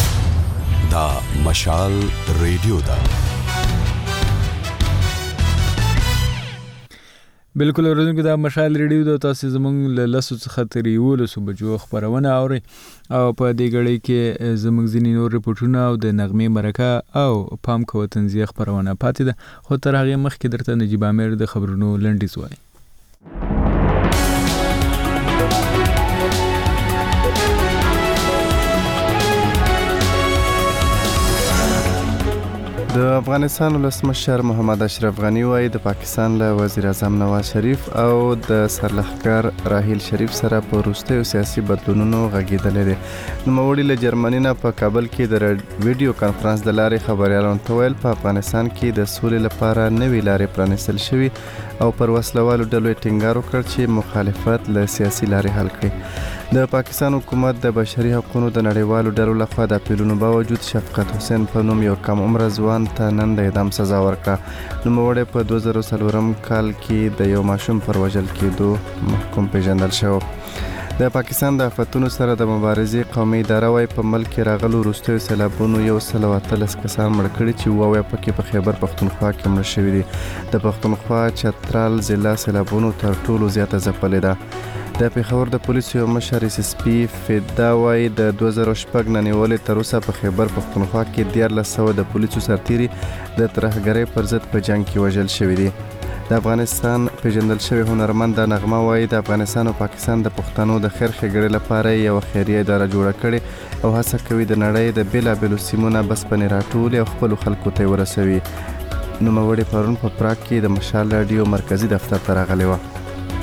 دا مشال ریډیو دا بالکل ورته دا مشال ریډیو د تاسو زمونږ له لاسو څخه ترې ولسو بجو خبرونه اوري او په دې غړي کې زمونږ ځینې نور ریپورتونه او د نغمه مرکه او پام کو تنزیه خبرونه پاتې ده خو تر هغه مخکې درته نجیب امیر د خبرونو لنډیز وایي. د افغانستان ولسمشر محمد اشرف غنی وايي د پاکستان له وزیر اعظم نواز شریف او د سرلښکر راحیل شریف سره په وروستیو سیاسي بدلونونو غږیدل دي. نوموړي له جرمني نه په کابل کې د ویډیو کانفرنس د لارې خبريالانو ته ویل په افغانستان کې د سولې لپاره نوې لارې پرانیستل شوي او پر وسلوالو ډلو ټینګار وکړ چې مخالفت له سیاسي لارې حل کړي. د پاکستان حکومت د بشري حقوقو د نړیوالو ډلو لخوا د اپیلونو باوجود شفقت حسین په نوم یو کم عمر ځوان ته نن د اعدام سزا ورکړه. نوموړی په 2004 کال کې د یو ماشوم پر وژل کېدو محکوم پیژندل شو. د پاکستان د آفتونو سره د مبارزې قومي اداره وايي په ملک کې راغلو وروستیو سیلابونو 113 کسان مړ کړي چې ووایي پکې په خیبر پختونخوا کې مړ شوي دي. د پختونخوا چترال ضلع سیلابونو تر ټولو زیاته ځپلې ده. د پیښور د پولیسو یو مشر SSP فدا وايي د 2006 نه نیولې تر اوسه په خیبر پختونخوا کې 1400 د پولیسو سرتیري د ترهګرۍ پر ضد په جنگ کې وژل شوي دي. د افغانستان پیژندل شوی هنرمند نغمه وايي د افغانستان او پاکستان د پښتنو د خیر ښېګړې لپاره یو خیریه اداره جوړه کړې او هڅه کوي د نړۍ د بیلابېلو سیمو نه بسپنې راټولې او خپلو خلکو ته ورسوي. نوموړي پرون په پراګ کې د مشال راډیو مرکزی دفتر ته راغلی و.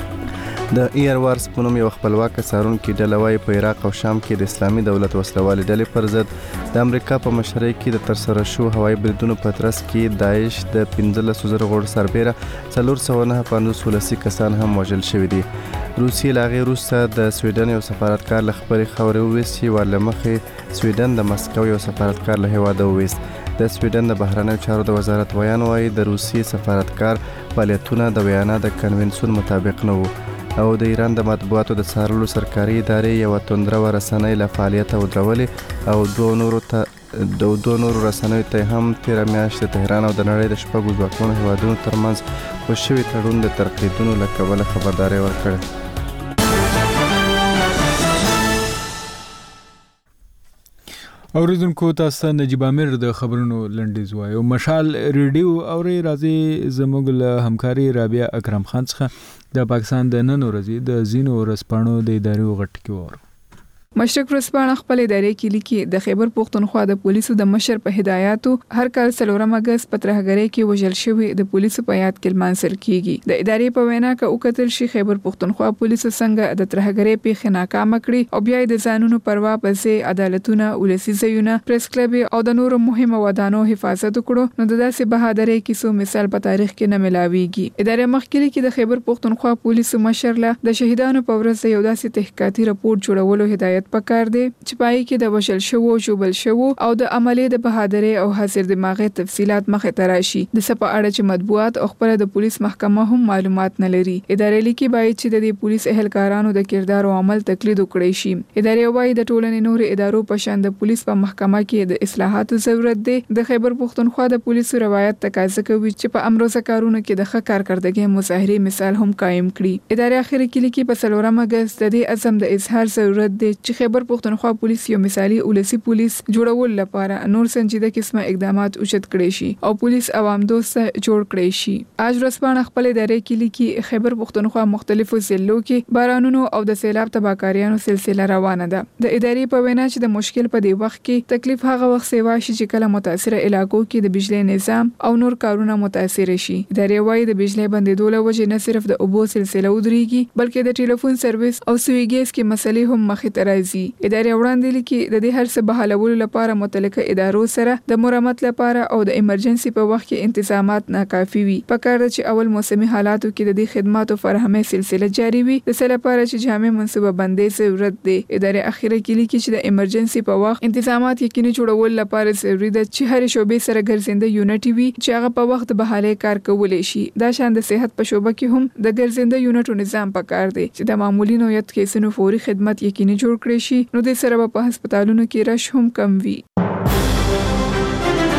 د ایر وارس په نوم یو خپلواکه څارونکي ډله وايي په عراق او شام کې د اسلامي دولت وسلوالې ډلې پر ضد د امریکا په مشرۍ کې د ترسره شو هوایي بریدونو په ترڅ کې داعش د 15,000 غړو سربېره 459 ولسي کسان هم وژل شوي دي. روسیې له هغې وروسته د سویډن یو سفارتکار له خپلې خاورې وویست چې ور له مخې سویډن د مسکو یو سفارتکار له هېواده وویست. د سویډن د بهرنیو چارو د وزارت ویان وايي د روسیې سفارتکار فعالیتونه د ویانا د کنونسیون مطابق نه وو او د ایران د مطبوعاتو د څارلو سرکاري ادارې یو توندره رسنۍ له فعالیته ودرولې او دوه نورو رسنیو ته هم تیره میاشت د تهران او د نړۍ د شپږو ځواکمنو هیوادونو ترمنځ په شوي تړون د ترقیدونو له کبله خبرداری ورکړې. اوریدونکو تاسو نجیب امیر د خبرونو لنډیز وایو. مشال ریډیو اوري راځي زموږ له همکاري رابعه اکرم خان څخه د پاکستان د نن ورځې د زینو ورسپانو د ادارې غټکی وره. مشرق ورسپانه خپل ادارې کې لیکي د خیبر پختونخوا د پولیسو د مشر په هدایاتو هر کال 4 اگست په ترهګرۍ کې وژل شوی د پولیسو په یاد کې لمانځل کیږي. د ادارې په وینا کې وکتل شي خیبر پختونخوا پولیسو څنګه د ترهګرۍ په ناکام کړي او بیا د ځانونو پروا پسې عدالتونه ولسی زیونه پریس کلب او د نورو مهمه ودانو حفاظت وکړو نو د داسې بهادرۍ کیسو مثال په تاریخ کې نه ملاويږي. ادارې مخکې کې د خیبر پختونخوا پولیسو مشر له د شهیدانو په ورځ یو داسې تحقیقاتي راپور جوړولو هدایت پکار دی چې پای کې د وشل شوو جوبل شوو او د عملي د بهادرۍ او حاضر دماغي تفصيلات مخه تراشي د سپه اړه چې مطبوعات او خبره د پولیس محکمه هم معلومات نه لري. ادارې لیکي باید چې د پولیس اهلکارانو د کردار او عمل تقلید وکړي شي. ادارې وايي د ټولنې نور ادارو په شان د پولیس په محکمه کې د اصلاحاتو ضرورت دی. د خیبر پختونخوا د پولیسو روایت تقاضا کوي چې په امروزه کارونو کې د ښه کارکړدګۍ مظاهري مثال هم قائم کړي. ادارې اخر کې لیکي په 4 اگست د دې عزم د اظهار ضرورت دی چې خیبر پختونخوا پولیس یو مثالي ولسی پولیس جوړول لپاره نور سنجیده قسمه اقدامات اوچت کړي شي او پولیس عوام دوست جوړ کړي شي. اج ورځپاڼه خپل ادارې کې لیکي خیبر پختونخوا مختلفو ضلعو کې بارانونو او د سیلاب تباکاریانو سلسله روانه ده. د ادارې په وینا چې د مشکل په دی وخت کې تکلیف هغه وخت سیوا شي چې کله متاثره علاقو کې د بجلی نظام او نور کارونه متاثر شي. ادارې وايي د بجلی بندیدو له وجې نه صرف د اوبو سلسله ودرېږي بلکې د ټلیفون سرویس او سوي ګیس کې مسلې هم مخې ته راځي. ادارې وړاندې لیکي د دې هر څه بحالولو لپاره متعلقه ادارو سره د مرمت لپاره او د ایمرجنسي په وخت کې انتظامات ناکافي وي. پکار ده چې اول موسمي حالاتو کې د دې خدماتو فراهمي سلسله جاري وي د څه لپاره چې جامع منصوبه بندي ضرورت دی. ادارې اخیره کې لیکي چې د ایمرجنسي په وخت انتظامات یقیني جوړول لپاره ضروری ده چې هر شوبې سره ګرځنده یونټ وي چې هغه په وخت بحالي کار کولای شي. دا شان د صحت په شوبه کې هم د ګرځنده یونټو نظام پکار دی چې د معمولی نوعیت کیسونو فوري خدمت یقیني جوړ کړي شي. نو د سره په هسپتالونو کې رش هم کم وي.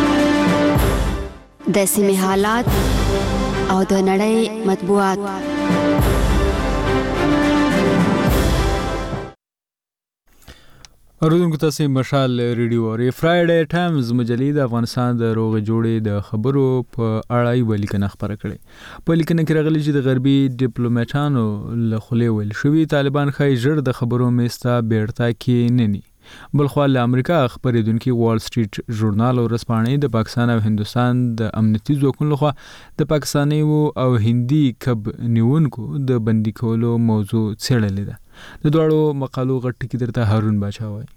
د سیمې حالات او د نړۍ مطبوعات اوریدونکو تاسو مشال ریډیو او فرایډے ټایمز مجلې د افغانستان د روغ جوړې د خبرو په اړه یو لیکنه خبره کړې. په لیکنه کې راغلي چې د غربي ډیپلوماټانو له خولې ویل شوی طالبان خای ژر د خبرو میستا بیرته کې نه ني. بلخو له امریکا خبرېدونکو وال سټریټ ژورنال او رسپانې د پاکستان او هندستان د امنیتي ځواکونو لخوا د پاکستاني او هندي کب نیونکو د بندي کولو موضوع څېړلې ده. د دوړو مقالو غټ کې درته هارون باچا وای.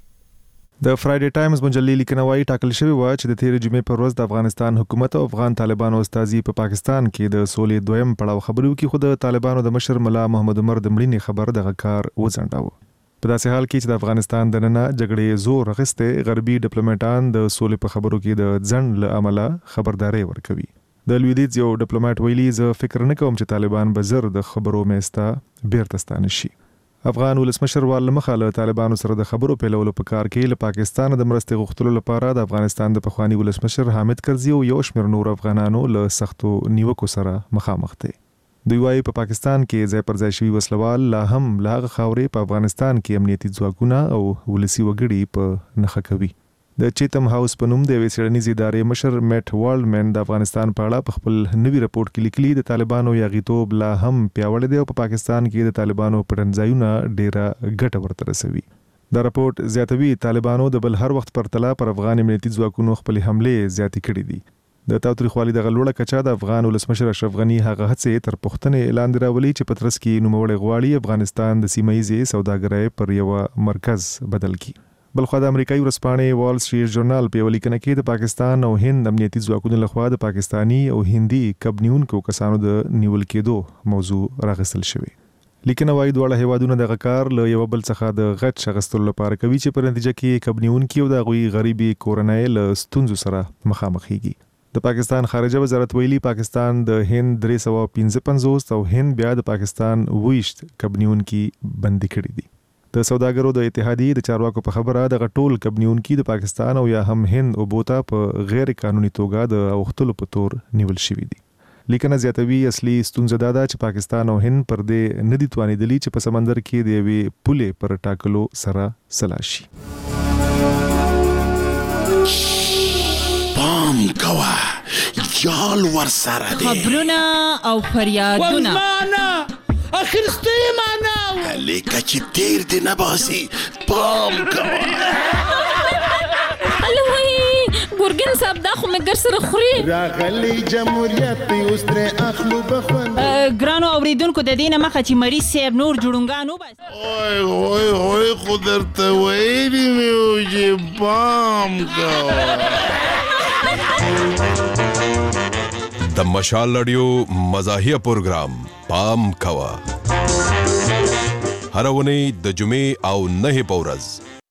د فرایډے ټایمز مجلې لیکنه وايي ټاکل شوی و چې د تیر جمعې پر ورځ د افغانستان حکومت او افغان طالبانو استازي په پاکستان کې د سولې دویم پړاو خبرو کې خود طالبانو د مشر ملا محمد عمر د مړینې خبر د غکار وځنډاوه. په داسې حال کې چې د افغانستان د نننه جګړې زور غسته غربي ډیپلوماټان د سولې په خبرو کې د ځنډ له امله خبرداري ورکوي. د لویدیځ یو ډیپلوماټ ویلي زه فکر نه کوم چې طالبان به زر د خبرو میستا بیرته ستانه شي. افغان ولسمشر وال مخاله طالبانو سره د خبرو پیلولو په کار کې له پاکستان د مرستې غوښتلو لپاره د افغانستان د پخوانی ولسمشر حامد کرزي او یو شمېر نور افغانانو له سختو نیوکو سره مخامخ دي. دوی وايي په پاکستان کې ځای پر ځای شوی وسلوال لا هم لاغه خاورې په افغانستان کې امنیتي ځواکونه او ولسی وګړي په نخښه کوي. د چیتم هاوس په نوم د وسیړنیز ادارې مشر میټ والډمن د افغانستان په اړه په خپل نوي رپورت کې لیکلي د طالبانو یاغیتوب لا هم پیاوړی دی او په پاکستان کې د طالبانو پټنځایونه ډیره ګټه ورته رسوي. دا رپورت زیاتوي طالبانو د بل هر وخت پرتله پر افغان امنیتي ځواکونو خپل حمله زیاتې کړې دي. د تاوتریخوالي د غلوړه کچا د افغان ولسمشر اشرف غنی هغه هڅې تر پښتنې اعلان راولي چې په ترڅ کې نوموړی غواړي افغانستان د سیمه‌ییزې سوداګرۍ پر یو مرکز بدل کړي. بلخو د امریکایي ورځپاڼې وال سټریټ ژورنال په لیکنه کې د پاکستان او هند امنیتي ځواکونو لخوا د پاکستانی او هندي کب نیونکو کسانو د نیول کېدو موضوع راغستل شوی. لیکنه وايي دواړه هیوادونه د غکار له یو بل څخه د غټ شغستلو لپاره کوي چې په نتیجه کې کب نیونکي او د غوي غریبي کورنۍ له ستونزو سره مخامخېږي. د پاکستان خارجه وزارت ویلي پاکستان د هند 355 او هند بیا د پاکستان 20 کب نیونکي بندي کړي دي. د سوداګرو د اتحادیې د چارواکو په خبره د غټول کب نیونکي د پاکستان او یا هم هند او بوتا په غیر قانوني توګه د اوختلو په تور نیول شوی دي. لیکنه زیاتوي اصلي ستونزه دا ده چې پاکستان او هند پر دې نه دي توانیدلی چې په سمندر کې د یوې پولې پر ټاکلو سره سلا شي. پام کوه یال ور سره دي خبرونه او فریادونه اخر ستې معنا لیکه چې تیر دی نه باسي پام کوه. الوی ګورګن صاحب دا خو مګر سره خوري راغلی جمهوریت اوس تر اخلو بخون ګرانو اوریدونکو د دینه مخه چې مریض صاحب نور جوړونګانو بس اوه خو درته وایي مې چې پام کوه. د مشال رادیو مزاحیه پروګرام پام کوه هر ونی د جمعې او نه پورز.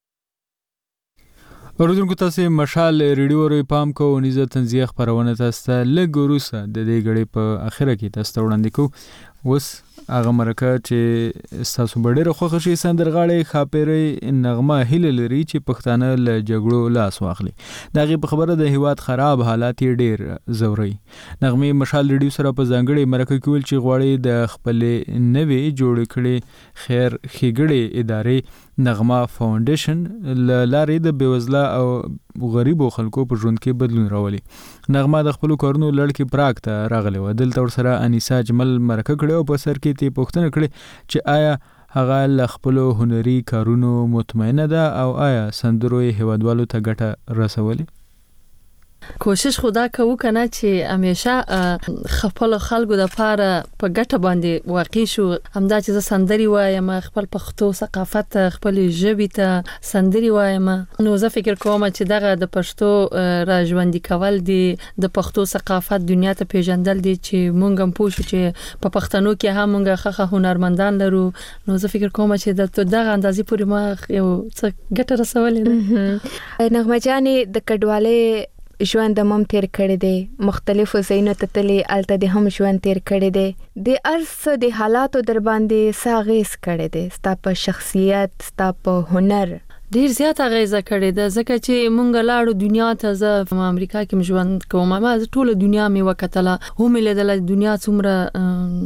اوریدونکو تاسو مشال ریډیو ری پام کو نيزه تنزیه خبرونه تاسو لګوروسه د دې غړي په اخره کې تاسو وړاندې کو وس هغه مرکه چې تاسو بډېر خوښ شي سندرغاړي خاپېري نغمه هله لري چې پښتانه له جګړو لاس واخلي. دغه په خبره د هیواد خراب حالات ډېر زوري. نغمه مشال ریډیو سره په ځانګړي مرکه کې ول چې غواړي د خپل نوې جوړ کړي خیر خېګړې ادارې نغمه فاونډیشن لارې د بیوزله او غریبو خلکو په ژوند کې بدلون راولي. نغمه د خپل کارونو لړ کې پراګ ته راغلی و. دلته ور سره انیسا جمل مرکه کړي او په سر کې ته پوښتنه کړي چې آیا هغه ل خپل هنري کارونو مطمئنه ده او آیا سندرو هیوادوالو ته ګټه رسولي. کوشش خدا کوو کنه چې همیشه خپل خلکو د پاره په ګټه باندې واقع شو. همدا چې سندري وایم خپل پښتو ثقافت خپل ژبې ته سندري وایم نو زه فکر کوم چې دغه د پښتو راژوندي کول دي د پښتو ثقافت دنیا ته پیژندل دي چې مونږ هم پوه شو چې په پښتنو کې هم مونږ خخه هنرمندان لرو. نو زه فکر کوم چې دغه اندازې پورې ما یو څه ګټه رسولې. نغمه جانې د کډوالۍ ژوند مم تیر کړی دی مختلفو ځایونو ته تلې الته د هم ژوند تیر کړی دی د ارث د حالاتو در باندې ساغیس کړی دی ستا په شخصیت ستا په هنر ډیر زیات اغیزه کړې ده ځکه چې مونږ لاړو دنیا ته زه په امریکا کې ژوند کوم ما ټول دنیا مې وکتله هم لیدل دنیا څومره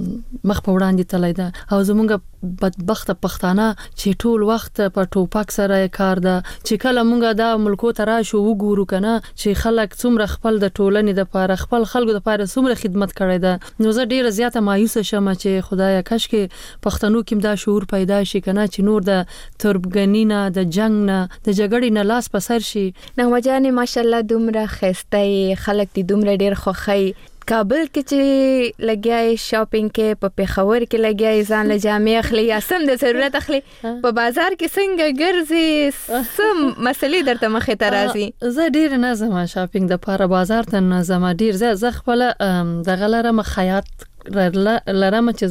مخ په وړاندې تللی ده او زمونږ بدبخت پښتانه چې ټول وخت په ټوپک سره کار ده چې کله مونږ دا ملکو ته راشو وګورو کنه چې خلک څومره خپل د ټولنې د لپاره خپل خلکو د لپاره څومره خدمت کړی ده نو زه ډیره زیاته مایوس شم چې خدایا کاش کې پښتنو کې دا شعور پیدا شي کنه چې نور د تربګنی نه د جنگ نه د جګړې نه لاس په سر شي. نغمه جان ماشاءالله دومره خسته خلک دي دومره ډیر خوخی کابل کې چې لګیاي شاپینګ کې په پیښور کې لګیاي ځان له جامې اخلي یا سم د ضرورت اخلي په بازار کې څنګه ګرځي سم مسلې درته مخې ته راځي. زه ډیر نه زما شاپینګ د لپاره بازار ته نه زما ډیر زه خپل د غلره مخیات لرم چې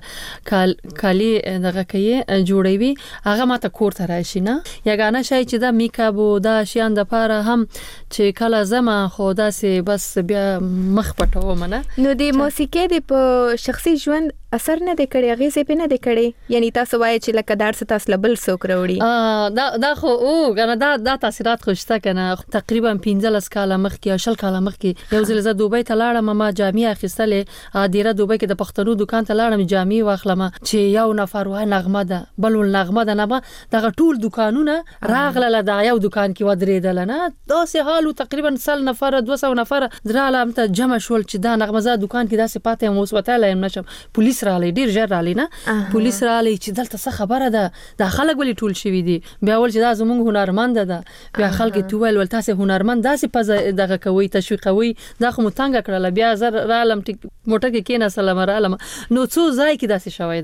زماته کالی دغه کوي جوړوي هغه ماته کور ته راشي نه یګانه شي چې دا میکاپ او دا شیان د لپاره هم چې کله زما خو داسې بس بیا مخ پټوم نه. نو د موسیقي د په شخصي ژوند اثر نه د کړي غیزه په نه د کړي یعنی تاسو وایي چې لکه دار تاسو لبل سوک راوړي دا خو او غنه دا تاثیرات خوشته کنه تقریبا 15 کاله مخکې 10 کاله مخکې یو ځل زه دوبۍ ته لاړم ما جامې اخیستلې ډیره دوبۍ کې د پښتنو دکان ته لاړم جامې واخلم چې یو نفر وای نغمه ده بل نغمه ده نه دغه ټول دکانونه راغله دا یو دکان کې ودرېدل نه داسې حالو تقریبا 100 نفر 200 نفر درالم ته جمع شول چې دا نغمه زه دکان کې داسې پاتې مو وسوتاله نشم پولیس رالی ډیر ژر رالی نه پولیس رالی چې دلته څه خبره ده دا خلک ولې ټول شوی دي بیا ول چې دا زموږ هنرمند ده بیا خلک تویل ول تاسو هنرمند داسې پز دغه کوي تشویقوي دا خو متنګ کړل بیا زر رالم موټر کې کېنه سلام رالم نو څو ځای کې داسې شوی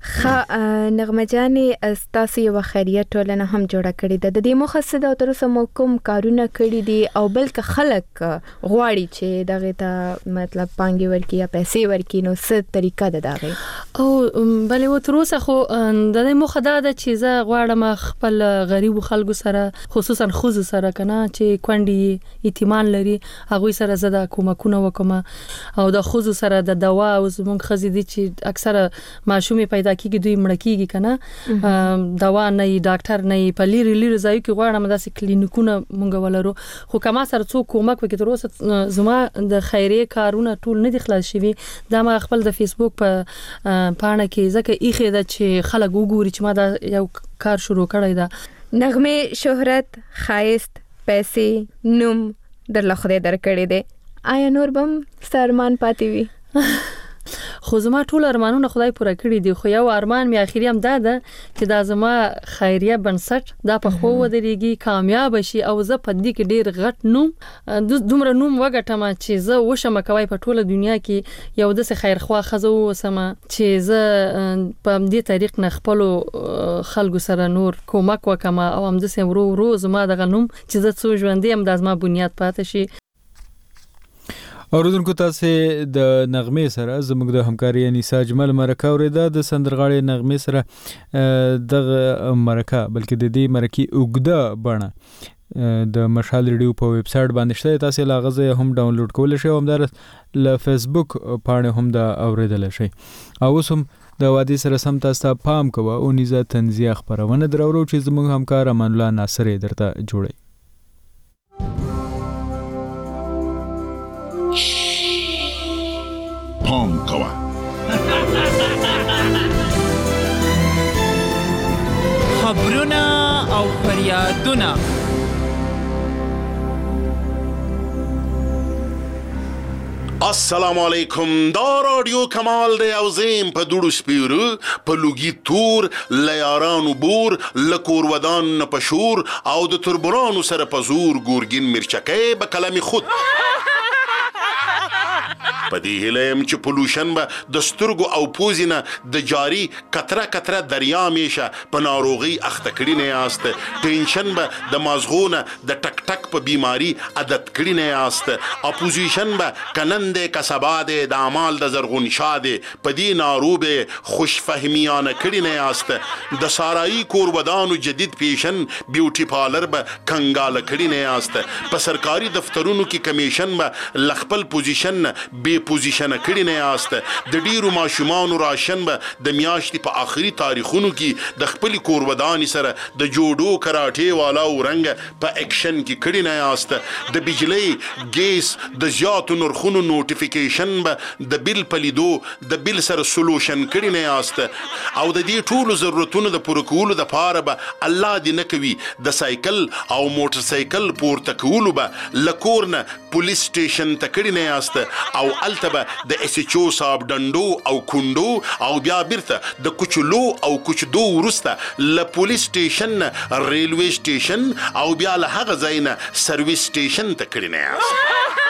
ده. نغمه جانې تاسو یو خیریه ټولنه هم جوړه کړې ده د دې مقصد او تر اوسه مو کوم کارونه کړی دي او بلکې خلک غواړي چې دغه ته مطلب پانګي ورکی یا پیسې ورکی نو څه طریقه ده دغه او بلې و تر اوسه خو د دې مخه دا ده چې زه غواړم خپل غریب خلکو سره خصوصا خوځو سره کنه چې کونډي یتیمان لري هغه سره زده کومکونه وکم او د خوځو سره د دوا او زمونږ خزي دي چې اکثره ماشومې پیدا کیږي دوی مړ کیږي کنه دوا نه ډاکټر نه په لیری ځای کې غواړم داسې کلینیکونه مونږ ولرو خو کما سره څوک کومک وکړي تر اوسه زما د خیریه کارونه ټول نه دي خلاص شوي دا ما خپل د فیسبوک په پاڼه کې ځکه ایخه ده چې خلک وګوري چې ما دا یو کار شروع کړی ده. نغمه شهرت خایست پیسې نوم در لخوا درکړې ده آیا نور بم سرمان پاتې وي خو زما ټول ارمانونه خدای پوره کړی دي خو یو ارمان می اخیری هم ده چې دا زما خیریه بنسټ دا په خو ودرېږي کامیاب شي او زه په دې کې ډیر غټ نوم دومره نوم وګټم چې زه وشم کوي په ټوله دنیا کې یو د خیرخوا خزو وسم چې زه په دې طریق نه خپل خلکو سره نور کومک وکم او هم د سم ورو زما دغه نوم چې زه څو ژوندې هم د ازما بنیاد پاتې شي. اوردونکو تاسو د نغمه سره زموږ د همکاري انیسا جمل مرکه اوریدا د سندرغاړي نغمه سره د مرکه بلکې د دې مرکه اوګده بڼه د مشال ریډیو په ویب سټ باندې شته تاسو لاغزه هم ډاونلوډ کولای شئ هم در ل فیسبوک پاڼه هم دا اوریدل شئ او هم د وادي سره سم تاسو پام کوه او نيزه تنزیه خبرونه درورو چې زموږ همکار امان الله ناصر درته جوړي پام کوه خبرونه او فریادونه السلام علیکم دا رادیو کمال دی او زیم په دوړو سپیرو په لوګي تور لیارانو بور لکور ودان پشور او د تربرانو سره په زور ګورګین مرچکې به کلمي خود په دې هلم چې پولوشن به د سترګو او پوزینه د جاری کتره دریا میشه په ناروغي اخته کړی نه یاست ټینشن به د مازغونه د ټک ټک په بیماری عادت کړی نه یاست اپوزیشن به کنند کسباده د اعمال د زرغون شاده په دې ناروبه خوش فهمیانه کړی نه یاست د سارای کورودانو جدید پیشن بیوټي پارلر به کنګال کړی نه یاست په سرکاري دفترونو کې کمیشن به لخپل پوزیشن به پوزیشن کړی نه یاست. د ډیرو ماشومانو راشن به د میاشتې په آخري تاریخونو کې د خپل کورودانې سره د جوډو کراټې والا ورنګ په اکشن کې کړی نه یاست. د بجلی ګیس د زیاتو نرخونو نوټیفیکیشن به د بل په لیدو د بل سره سولوشن کړی نه یاست. او د دې ټولو ضرورتونو د پوره کولو دپاره به الله دې نه کوي د سایکل او موټر سایکل پورته کولو به له کور نه پولیس سټیشن ته کړی نه یاست او هلته به د ایس ایچ او صاحب ډنډو او کونډو او بیا بیرته د کوچلو او کوچدو وروسته له پولیس سټیشن نه ریلوی سټیشن او بیا له هغه ځای نه سرویس سټیشن ته کړی نه یاست.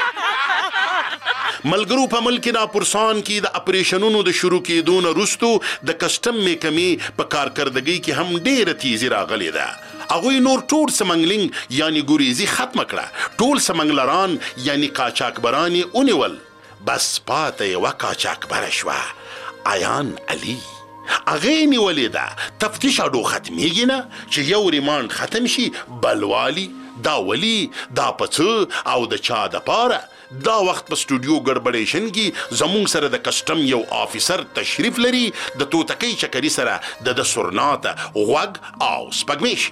ملګرو په ملک ناپرسان کې د اپریشنونو د شروع کېدو نه وروستو د کسټم محکمې په کارکردګۍ کې هم ډېره تیزي راغلې ده. هغوی نور ټول سمنګلینګ یعنی ګوریزي ختمه کړه. ټول سمنګلران یعنی قاچاقبران یې ونیول. بس پاته یوه قاچاقبره شوه، ایان علي. هغې نیولې ده. تفتیش اډو ختمیږي نه چې یو ریمانډ ختم شي بلوالي دا ولی دا پڅه او د چا دپاره. دا وخت په سټوډیو ګډبډیشن کې زمونږ سره د کسټم یو آفیسر تشریف لري د توتکۍ چکري سره د سرناته غوږ او سپګمې شي.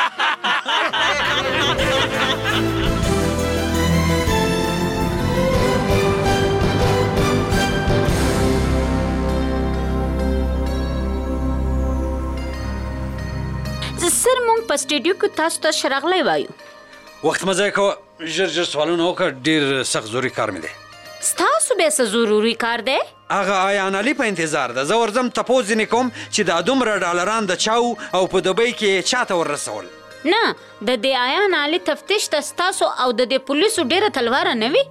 سر مونږ په سټوډیو کې تاسو ته شراغلی وایو. وخت مه ضایع کوه، ژر ژر سوالونه وکړه، ډېر سخت ضروري کار مې دی. ستاسو بیا څه ضروري کار دی؟ هغه ایان علي په انتظار ده. زه ورځم تپوس ځینې کوم چې دا دومره ډالران د چاو او په دوبۍ کې چاته وررسول. نه، د دې ایان علي تفتیش ته ستاسو او د دې پولیسو ډېره تلواره نه وي؟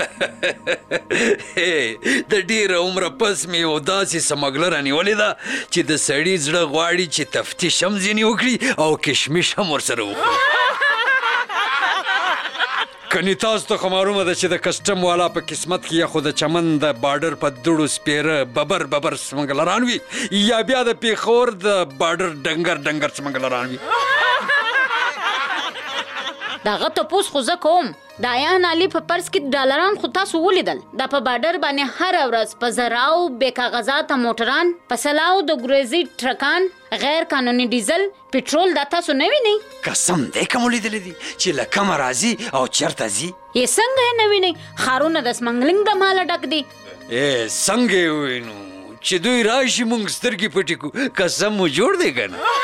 د ډېره عمره پس مې یو داسې سمګلره نیولې ده چې د سړي زړه غواړي چې تفتیش هم ځینې وکړي او کشمش هم ورسره وکړي. کنی تاسو ته خو معلومه ده چې د کسټم والا په قسمت کې یا خو د چمن د بارډر په دوړو سپیره ببر ببر سمګلران وي یا بیا د پیښور د بارډر ډنګر ډنګر سمګلران وي. دغه تپوس خو زه کوم. د ایان علي په پرس کې ډالران خو تاسو ولیدل. دا په بارډر باندې هره ورځ په زراو بې کاغذاته موټران، په سلاو د ګریزي ټرکان، غیر قانوني ډیزل، پټرول دا تاسو نه وینئ؟ قسم دی که مو لیدلی دي چې له کومه راځي او چېرته ځي. یې څنګه یې نه وینئ؟ ښارونه د سمنګلینګ د ماله ډک دي. څنګه یې ووینو چې دوی راشي موږ سترګې پټې کړو؟ قسم مو جوړ دی که نه؟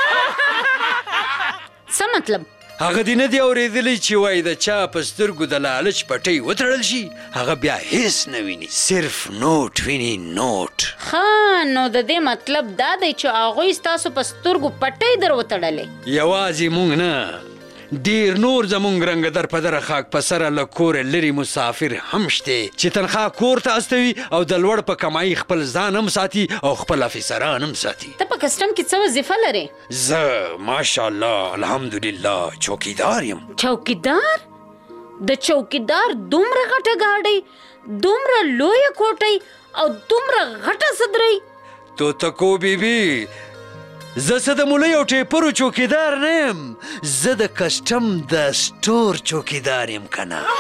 څه مطلب؟ هغه دې نه دی اورېدلی چې وایي د چا په سترګو د لالچ پټۍ وتړل شي هغه بیا هیڅ نه ویني، صرف نوټ ویني، نوټ. ښه، نو د دې مطلب دا دی چې هغوی ستاسو په سترګو پټۍ در وتړلې؟ یوازې موږ نه، ډیر نور زمونږ رنګ در په دره خاک په سره له کوره لرې مسافر هم شته چې تنخوا کور ته استوي او د لوړ په کمایي خپل ځان هم ساتي او خپل افیسران هم ساتي. ته په کسټم کې څه وظیفه لرې؟ زه ماشاءالله الحمدلله چوکیدار یم. چوکیدار؟ د چوکیدار دومره غټه ګاډۍ، دومره لویه کوټۍ او دومره غټه صدرۍ؟ توتکو بیبي، زه څه د مولۍ او ټیپرو چوکیدار نه یم، زه د کسټم د سټور چوکیدار یم که نه.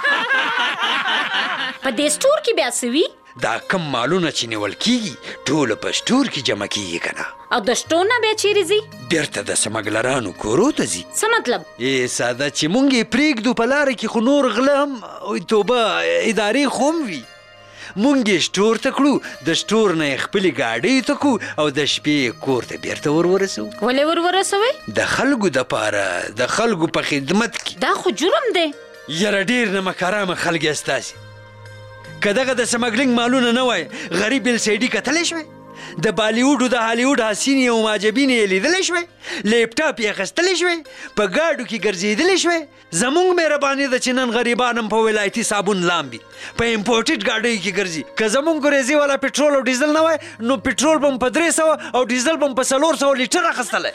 په دې سټور کې بیا څه وي؟ دا کم مالونه چې نیول کیږي ټوله په سټور کې جمع کیږي که نه. او د سټور نه بیا چیرې ځي؟ بیرته د سمګلرانو کورو ته ځي. څه مطلب؟ ساده چې مونږ یې پرېږدو په لاره کې خو نور غله هم توبه ادارې خو هم وي. مونږ یې سټور ته کړو، د سټور نه یې خپلې ګاډۍ ته کړو او د شپې کور ته بیرته ورسوو. ولې ورسوئ؟ د خلکو دپاره، د خلکو په خدمت کې. دا خو جرم دی. یاره ډېر نمکارامه خلک یاست تاسې. که دغه د سمګلینګ مالونه نه وای غریب ایل سی ډي کتلی شوی؟ د بالیوډ او د هالیوډ حسینې او معجبینې یې لیدلی شوی؟ لیپټاپ یې اخیستلی شوی؟ په ګاډو کې ګرځېدلی شوی؟ زمونږ مهرباني ده چې نن غریبان هم په ولایتي صابون لامبي، په امپورټډ ګاډیو کې ګرځي. که زمونږ ګریزي والا پټرول او ډیزل نه وای نو پټرول به هم په 300 او ډیزل به هم په 400 لیټر اخیستلی.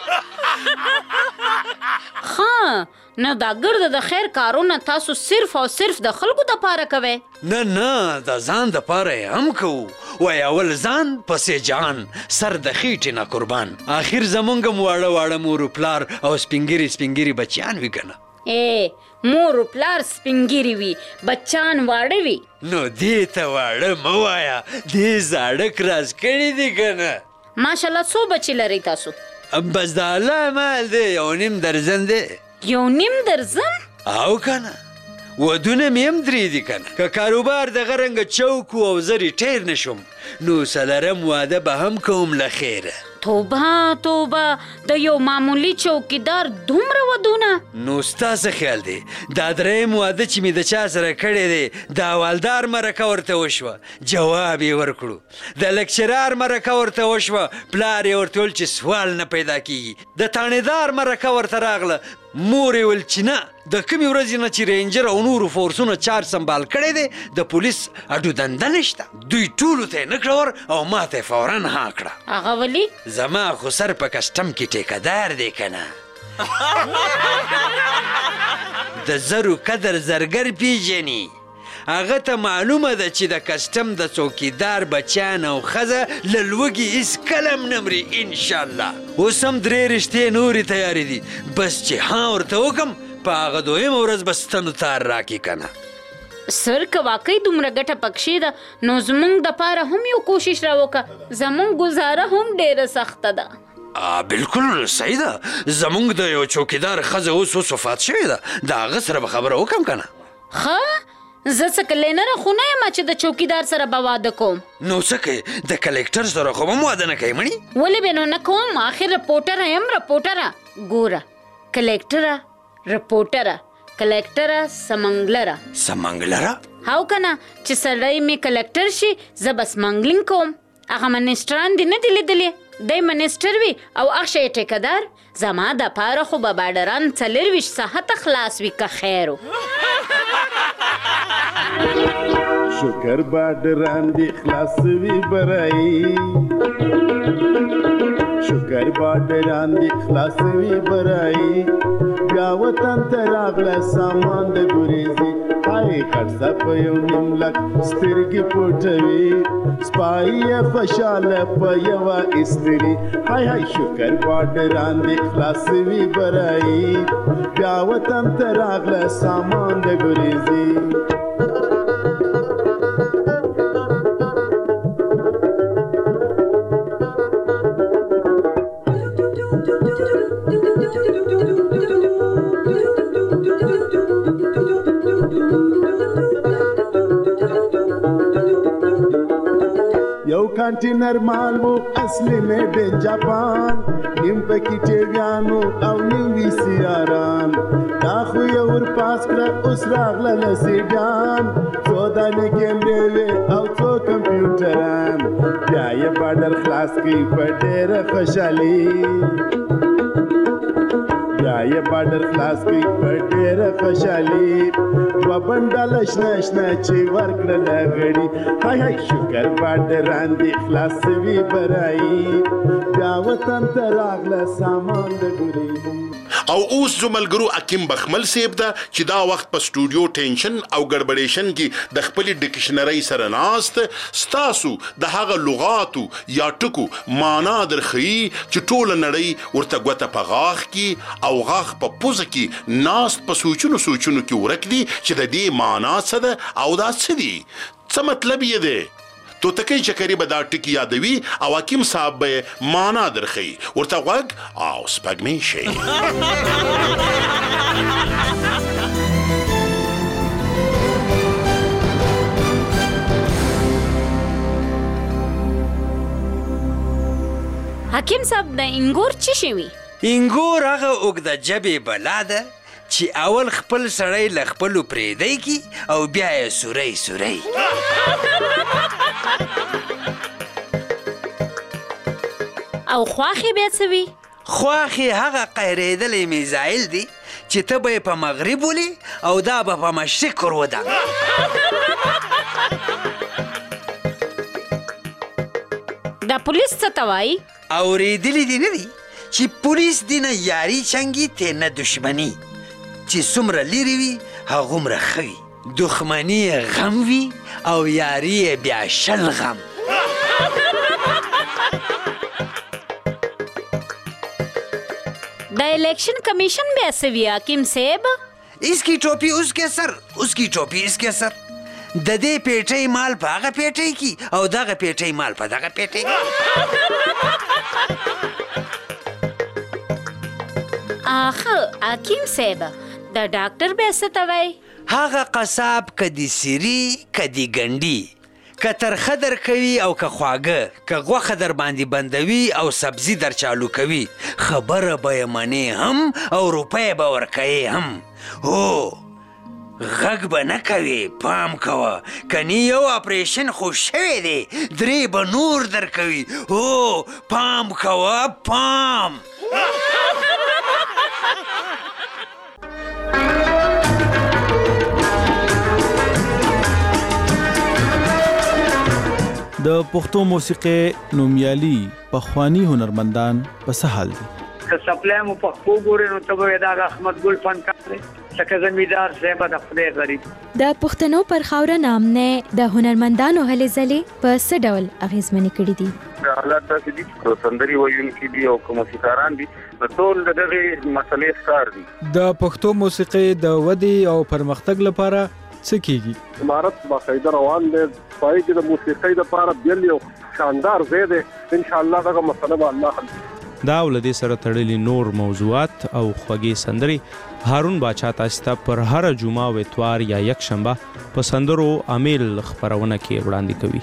ښه، نو دا ګرده د خیر کارونه تاسو صرف او صرف د خلکو دپاره کوئ؟ نه، د ځان دپاره یې هم کوو. وای اول ځان پسې جان، سر د خېټې نه قربان. آخر زمونږ هم واړه واړه مور و پلار او سپین ږیري بچیان وي که نه. مور او پلار سپینګیري وي بچان واړه وي نو دې ته واړه مه وایه دې زاړه کراس کړي دي که نه ماشاءالله څو بچي لرئ تاسو بس د الله مال دی 1.5 درجن دی 1.5 درجن او که نه ودونه مې هم 3 دي که نه که کاروبار دغه رنګه چوک او زه ریټیر نه شم نو څلرم واده به هم کوم له خیره توبه توبه د یو معمولی چوکیدار دومره ودونه نو ستا څه خیال دی دا دریم واده چې مې د چا سره کړی دی د حوالدار مرکه ورته وشوه جواب یې ورکړو د لکچرار مرکه ورته وشوه پلار یې ورته ویل چې سوال نه پیدا کیږي د تانیدار مرکه ورته راغله مور یې ویل چې نه د کومې ورځې نه چې رینجر او نورو فورسونو چارج سنبال کړی دی د پولیس اډو دنده نشته دوی ټولو ته یې نه کړه او ما ته یې فورا ها کړه هغه ولې زما خو سر په کسټم کې ټیکهدار دی که نه د زرو قدر زرګر پیژني هغه ته معلومه ده چې د کسټم د څوکیدار بچیان او ښځه له لوږې هېڅکله هم نه مري انشاءالله اوس هم 3 رشتې نورې تیارې دي بس چې ها ورته وکړم په هغه دویمه ورځ به ستنو تار راکړي که نه سر که واقعي دومره ګټه پکښې ده نو زموږ دپاره هم یو کوشش راوکړه زموږ گزاره هم ډېره سخته ده بلکل صحیح ده زموږ د یو چوکیدار ښځه اوس وفات شوې ده د هغه سره به خبره وکړم که نه ښه زه څه کلینره خو نه یم چې د چوکیدار سره به واده کوم نو څه کوې د کلکټر سره خو به هم واده نه کوې مړي ولې به نو نه کوم آخر رپورټره یم رپورټره ګوره کلکټره رپورټره کلکټره سمنګلره هاو که نه چې سړی مې کلکټر شي زه به سمنګلینګ کوم هغه منسټران دې نه دي لیدلې دی منسټر وي او هغه یې ټیکهدار زما دپاره خو به باډران 24 ساعته خلاص وي که خیر و شکر باډران دې خلاص وي برایي شکر باډران دې خلاص وي برایي بیا وطن ته راغله سامان د ګریزي هاي خرڅه په یو نیم لک سترګې پټوي سپایي یې خوشحاله په یوه استري هاي هاي شکر باډران دې خلاص وي برایي بیا وطن ته راغله سامان د ګریزي یو کانټینر مال وو اصلي میډ ان جاپان نیم پکې ټیویانو او نیم وی سی آران دا خو یو ور پاس کړه اوس راغله لسیډان څو دانې کیمرې وې او څو کمپیوټران بیا یې باډر خلاص کړي په ډېره خوشحالي بیا یې باډر خلاص کړي په ډېره خوشحالي دوه بنډله شنه شنه چې ورکړله غړي هاي هاي شکر باډران دې خلاص وي برایي بیا وطن ته راغله سامان د ګریزي او اوس زو ملګرو حکیم بخمل صاحب دا چې دا وخت په سټوډیو ټینشن او ګډبډیشن کې د خپل ډکشنری سره ناست ستاسو د هغه لغاتو یا ټکو معنا درخی چې ټول نړۍ ورته غوته په غاخ کې او غاخ په پوزه کې ناست په سوچونو کې ورک دي چې د دې معنا څه ده او دا څه دي څه مطلب یې دی تو تکي چکرې به دا ټکی یادوي او حکیم صاحب به معنا درخی ورته غوږ او سپګمې شي حکیم صاحب د انګور څه شي وي انګور هغه اوږده جبې بلا ده چې اول خپل سړی له خپلو پرېدی کی او بیا یې سوری او خواښې بیا څه وي خواښې هغه قهرېدلی میزایل دي چې ته به یې په مغرب ولې او دا به په مشرق ورودانګي دا پولیس څه ته وایي اورېدلي دي نه دي چې پولیس دي نه یاري چنګي ته نه دشمني چې څومره لرې وي هغومره ښه وي دښمني یې غم وي او یاري یې بیا شل غم د الیکشن کمیشن بیا څه وي حکیم صاحب इसकी टोपी उसके सर, उसकी टोपी इसके सर. د دې پیټۍ مال په هغه پیټۍ کې او دغه پیټۍ مال په دغه پیټۍ کې. اخه حکیم صاحب د ډاکټر به څه ته وایي؟ هغه قصاب که دې سیري که دې ګنډي، که ترخه در کوي او که خواږه، که غوښه در باندې بندوي او سبزي در چالو کوي، خبره به یې منې هم او روپۍ به ورکوې هم. هو غږ به نه کوي، پام کوه، کنی یو اپریشن خو شوی دی، 3 به نور در کوي. هو پام کوه، پام. د پښتو موسیقي نومیالي پخوانی هنرمندان په څه حال دي؟ که سپلای مو پښتو ګورې نو ته به دا احمد ګل فنکار دی، څنګه زمیدار صاحب د خدای غریب. د پښتنو پر خاوره نامنه د هنرمندانو هلې ځلې په څه ډول اغیزمنې کړې دي؟ حالات داسې دي چې سندري ویونکي دي او موسیقاران دي، ټول دغه مسلې ښکار دي. د پښتو موسیقي د ودې او پرمختګ لپاره څه کیږي؟ امارت باقاعده روان دی، پای کې د موسیقۍ لپاره بیل یو شاندار ځای دی. ان شاء الله دغه مسله به الله حل. دا ولدي سره تړلي نور موضوعات او خوږې سندري هارون باچا تاسو ته پر هر جمعه او اتوار یا یک شنبه په سندرو امیل خبرونه کې وړاندې کوي.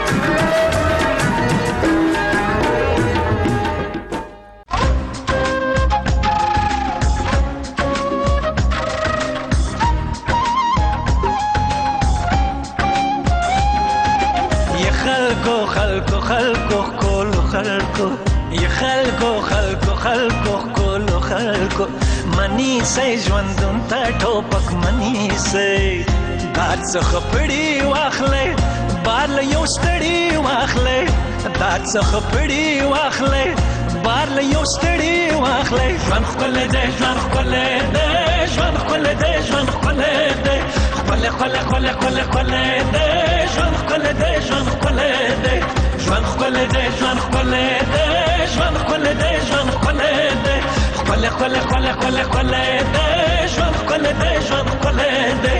منی سې ژوندون ته ټوپک منی سې دار څخه پړی واخلې بار له یو ستړي واخلې دار څخه پړی واخلې بار له یو ستړي واخلې ژوند خپل دې ژوند خپل دې ژوند خپل دې ژوند خپل دې خپل خپل خپل خپل خپل دې ژوند خپل دې ژوند خپل دې ژوند خپل دې ژوند خپل دې ژوند خپل دې ژوند خپل دې خپل خپل خپل خپل خپل دې ژوند خپل دې ژوند خپل دې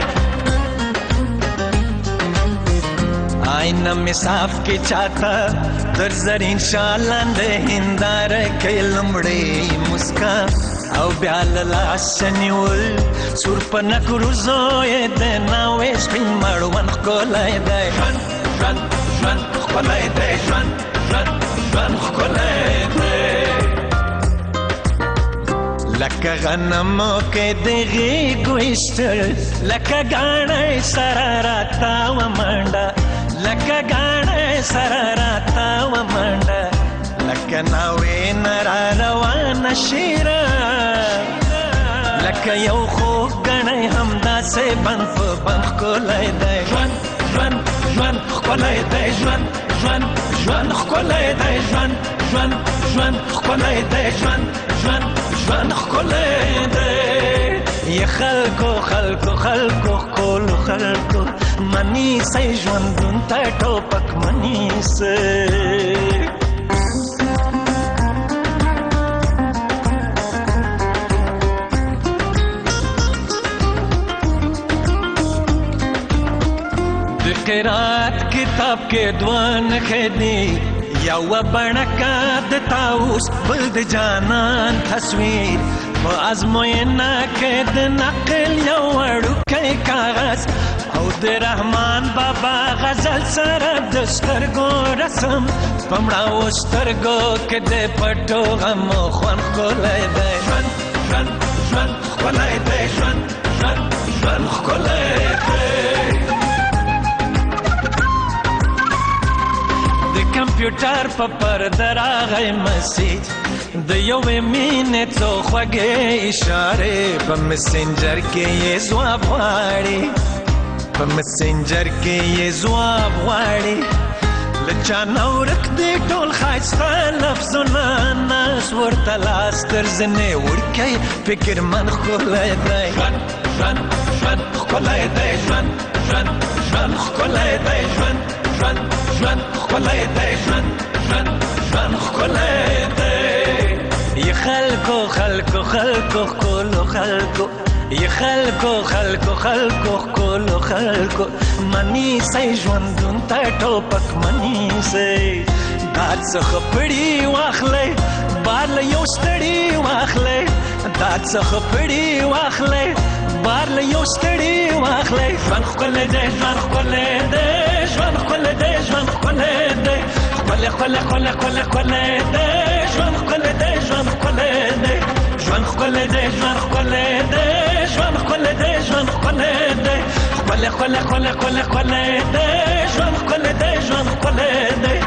آینه می صاف کې چاته در زرین شالند هندار کې لمړې مسکا او بیا لاس نیول سور پنک روزوې د ناوې سپین مړون کولای دی ژوند ژوند ژوند خپلای دی ژوند ژوند ژوند خپلای دی لکه غنمو کې دغې ګوشتل لکه ګاڼې سره راته ومنډه لکه ګاڼې سره راته ومنډه لکه ناوې نه را روانه شیره لکه یو خوږ ګڼی همداسې بند په بند ښکلی دی ژوند ژوند ژوند ښکلی دی ژوند ژوند ژوند ښکلی دی ژوند ژوند ژوند ښکلی دی ژوند ژوند ژوند ښکلی دی یې خلکو خلکو خلکو ښکلو خلکو منیسئ ژوندون ته ټوپک منیسئ قرات کتاب کې دوان خدي یو بڼکا د تاوس بل د جانان تصویر په ازموینه کې د نقل یو وړوکی کاغذ او د رحمان بابا غزل سره د سترګو رسم په مړاو سترګو کې د پټو غمو خوند ښکلی دی ژوند ژوند ژوند ښکلی دی ژوند ژوند ژوند ښکلی دی کمپیوټر په پرده راغی مسیج د یوې مینې څو خوږې اشارې په مسنجر کې یې ځواب غواړي په مسنجر کې یې ځواب غواړي له چا نه ورک دی ټول ښایسته لفظونه ناس ورته لاس تر زنې وړکی فکرمند ښکلی دی ژوند ژوند ژوند ښکلی دی ژوند ژوند ژوند ښکلی دی ژوند ژوند ژوند ښکلی دی ژوند ژوند ژوند ښکلی دی یې خلکو خلکو خلکو ښکلو خلکو ی خلکو خلکو خلکو کولو خلکو منی سي ژوندون ته ټوپک منی سي دات څخه پړی واخلې بار له یو ستړي واخلې دات څخه پړی واخلې بار له یو ستړي واخلې ژوند خپل دې ژوند خپل دې ژوند خپل دې ژوند خپل دې خپل خپل خپل خپل خپل دې ژوند خپل دې ژوند خپل دې ژوند خپل دې ژوند خپل دې ژوند خپل دې ژوند خپل دې خپل خپل خپل خپل خپل دې ژوند خپل دې ژوند خپل دې